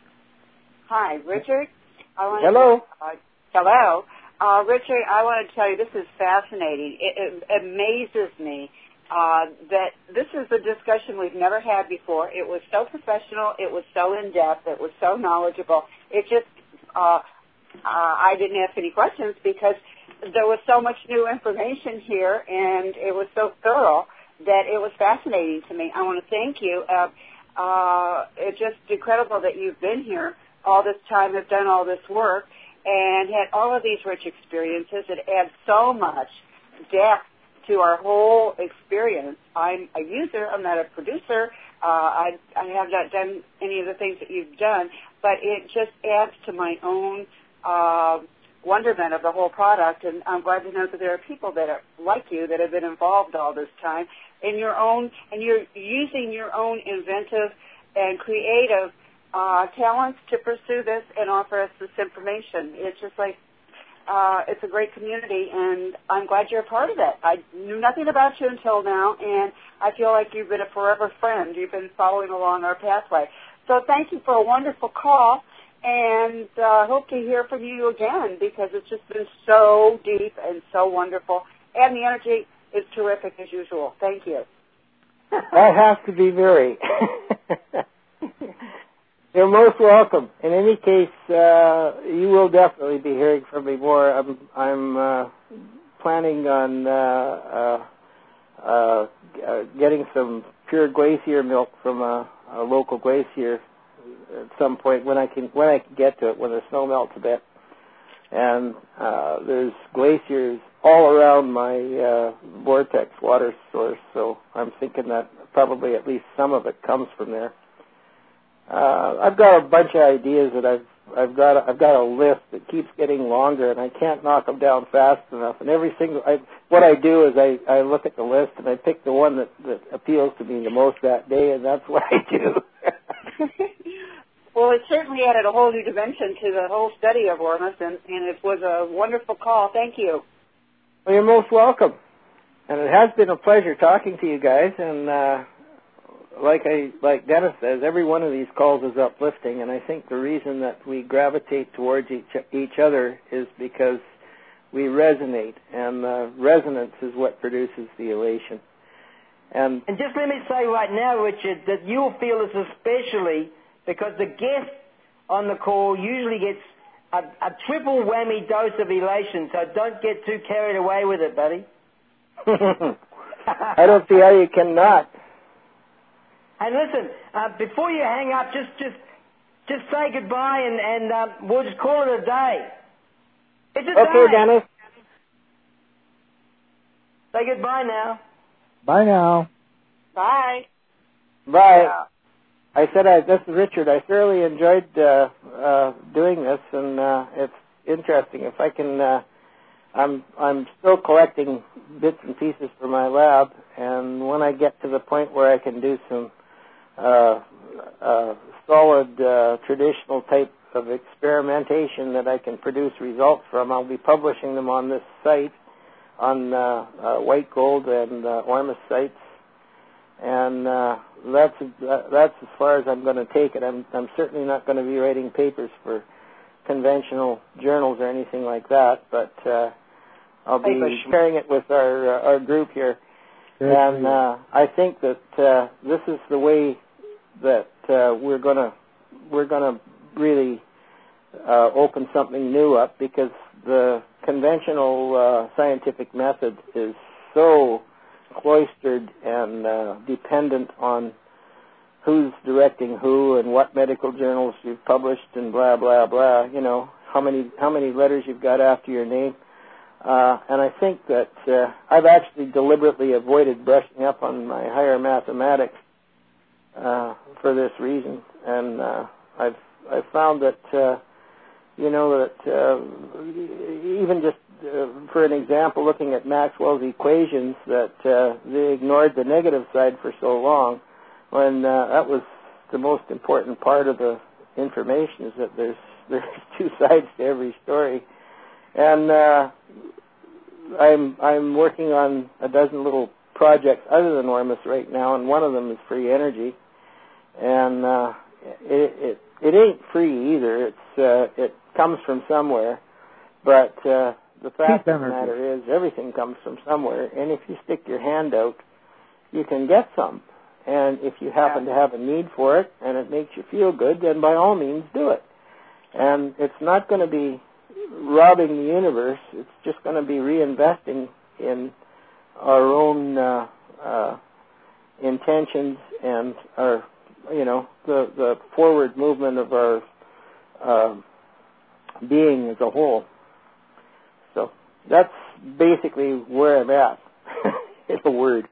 Hi, Richard. I want Hello. To, uh, hello. Uh, Richard, I want to tell you this is fascinating. It, it amazes me uh, that this is a discussion we've never had before. It was so professional. It was so in-depth. It was so knowledgeable. It just, uh, uh, I didn't ask any questions because there was so much new information here, and it was so thorough that it was fascinating to me. I want to thank you. Uh, uh, it's just incredible that you've been here all this time, have done all this work, and had all of these rich experiences. It adds so much depth to our whole experience. I'm a user. I'm not a producer. Uh, I, I have not done any of the things that you've done, but it just adds to my own uh, wonderment of the whole product. And I'm glad to know that there are people that are like you that have been involved all this time in your own, and you're using your own inventive and creative uh, talents to pursue this and offer us this information. It's just like, Uh, it's a great community, and I'm glad you're a part of it. I knew nothing about you until now, and I feel like you've been a forever friend. You've been following along our pathway. So thank you for a wonderful call, and uh, hope to hear from you again, because it's just been so deep and so wonderful, and the energy is terrific as usual. Thank you. That has to be very. You're most welcome. In any case, uh, you will definitely be hearing from me more. I'm, I'm uh, planning on uh, uh, uh, getting some pure glacier milk from a, a local glacier at some point when I can when I can get to it, when the snow melts a bit. And uh, there's glaciers all around my uh, vortex water source, so I'm thinking that probably at least some of it comes from there. Uh, I've got a bunch of ideas that I've I've got a, I've got a list that keeps getting longer, and I can't knock them down fast enough. And every single I, what I do is I, I look at the list and I pick the one that, that appeals to me the most that day, and that's what I do. Well, it certainly added a whole new dimension to the whole study of Ormus, and, and it was a wonderful call. Thank you. Well, you're most welcome, and it has been a pleasure talking to you guys. And uh, Like I, like Dennis says, every one of these calls is uplifting, and I think the reason that we gravitate towards each, each other is because we resonate, and uh, resonance is what produces the elation. And, and just let me say right now, Richard, that you'll feel this especially because the guest on the call usually gets a, a triple whammy dose of elation, so don't get too carried away with it, buddy. I don't see how you cannot. And listen, uh, before you hang up, just just just say goodbye, and, and um, we'll just call it a day. It's a okay, day. Dennis. Say goodbye now. Bye now. Bye. Bye. Yeah. I said, I, this is Richard. I thoroughly enjoyed uh, uh, doing this, and uh, it's interesting. If I can, uh, I'm I'm still collecting bits and pieces for my lab, and when I get to the point where I can do some Uh, uh, solid uh, traditional type of experimentation that I can produce results from, I'll be publishing them on this site, on uh, uh, White Gold and uh, Ormus sites, and uh, that's uh, that's as far as I'm going to take it. I'm I'm certainly not going to be writing papers for conventional journals or anything like that, but uh, I'll be sharing it with our uh, our group here. And uh, I think that uh, this is the way that uh, we're gonna we're gonna really uh, open something new up, because the conventional uh, scientific method is so cloistered and uh, dependent on who's directing who and what medical journals you've published and blah blah blah. You know, how many how many letters you've got after your name. Uh, and I think that uh, I've actually deliberately avoided brushing up on my higher mathematics uh, for this reason. And uh, I've I've found that uh, you know that uh, even just uh, for an example, looking at Maxwell's equations, that uh, they ignored the negative side for so long, when uh, that was the most important part of the information, is that there's there's two sides to every story. And uh, I'm I'm working on a dozen little projects other than Ormus right now, and one of them is free energy. And uh, it, it it ain't free either. It's uh, it comes from somewhere. But uh, the fact of the matter is, everything comes from somewhere. And if you stick your hand out, you can get some. And if you happen to have a need for it, and it makes you feel good, then by all means do it. And it's not going to be robbing the universe. It's just going to be reinvesting in our own uh, uh, intentions and our, you know, the, the forward movement of our uh, being as a whole. So that's basically where I'm at. in a word.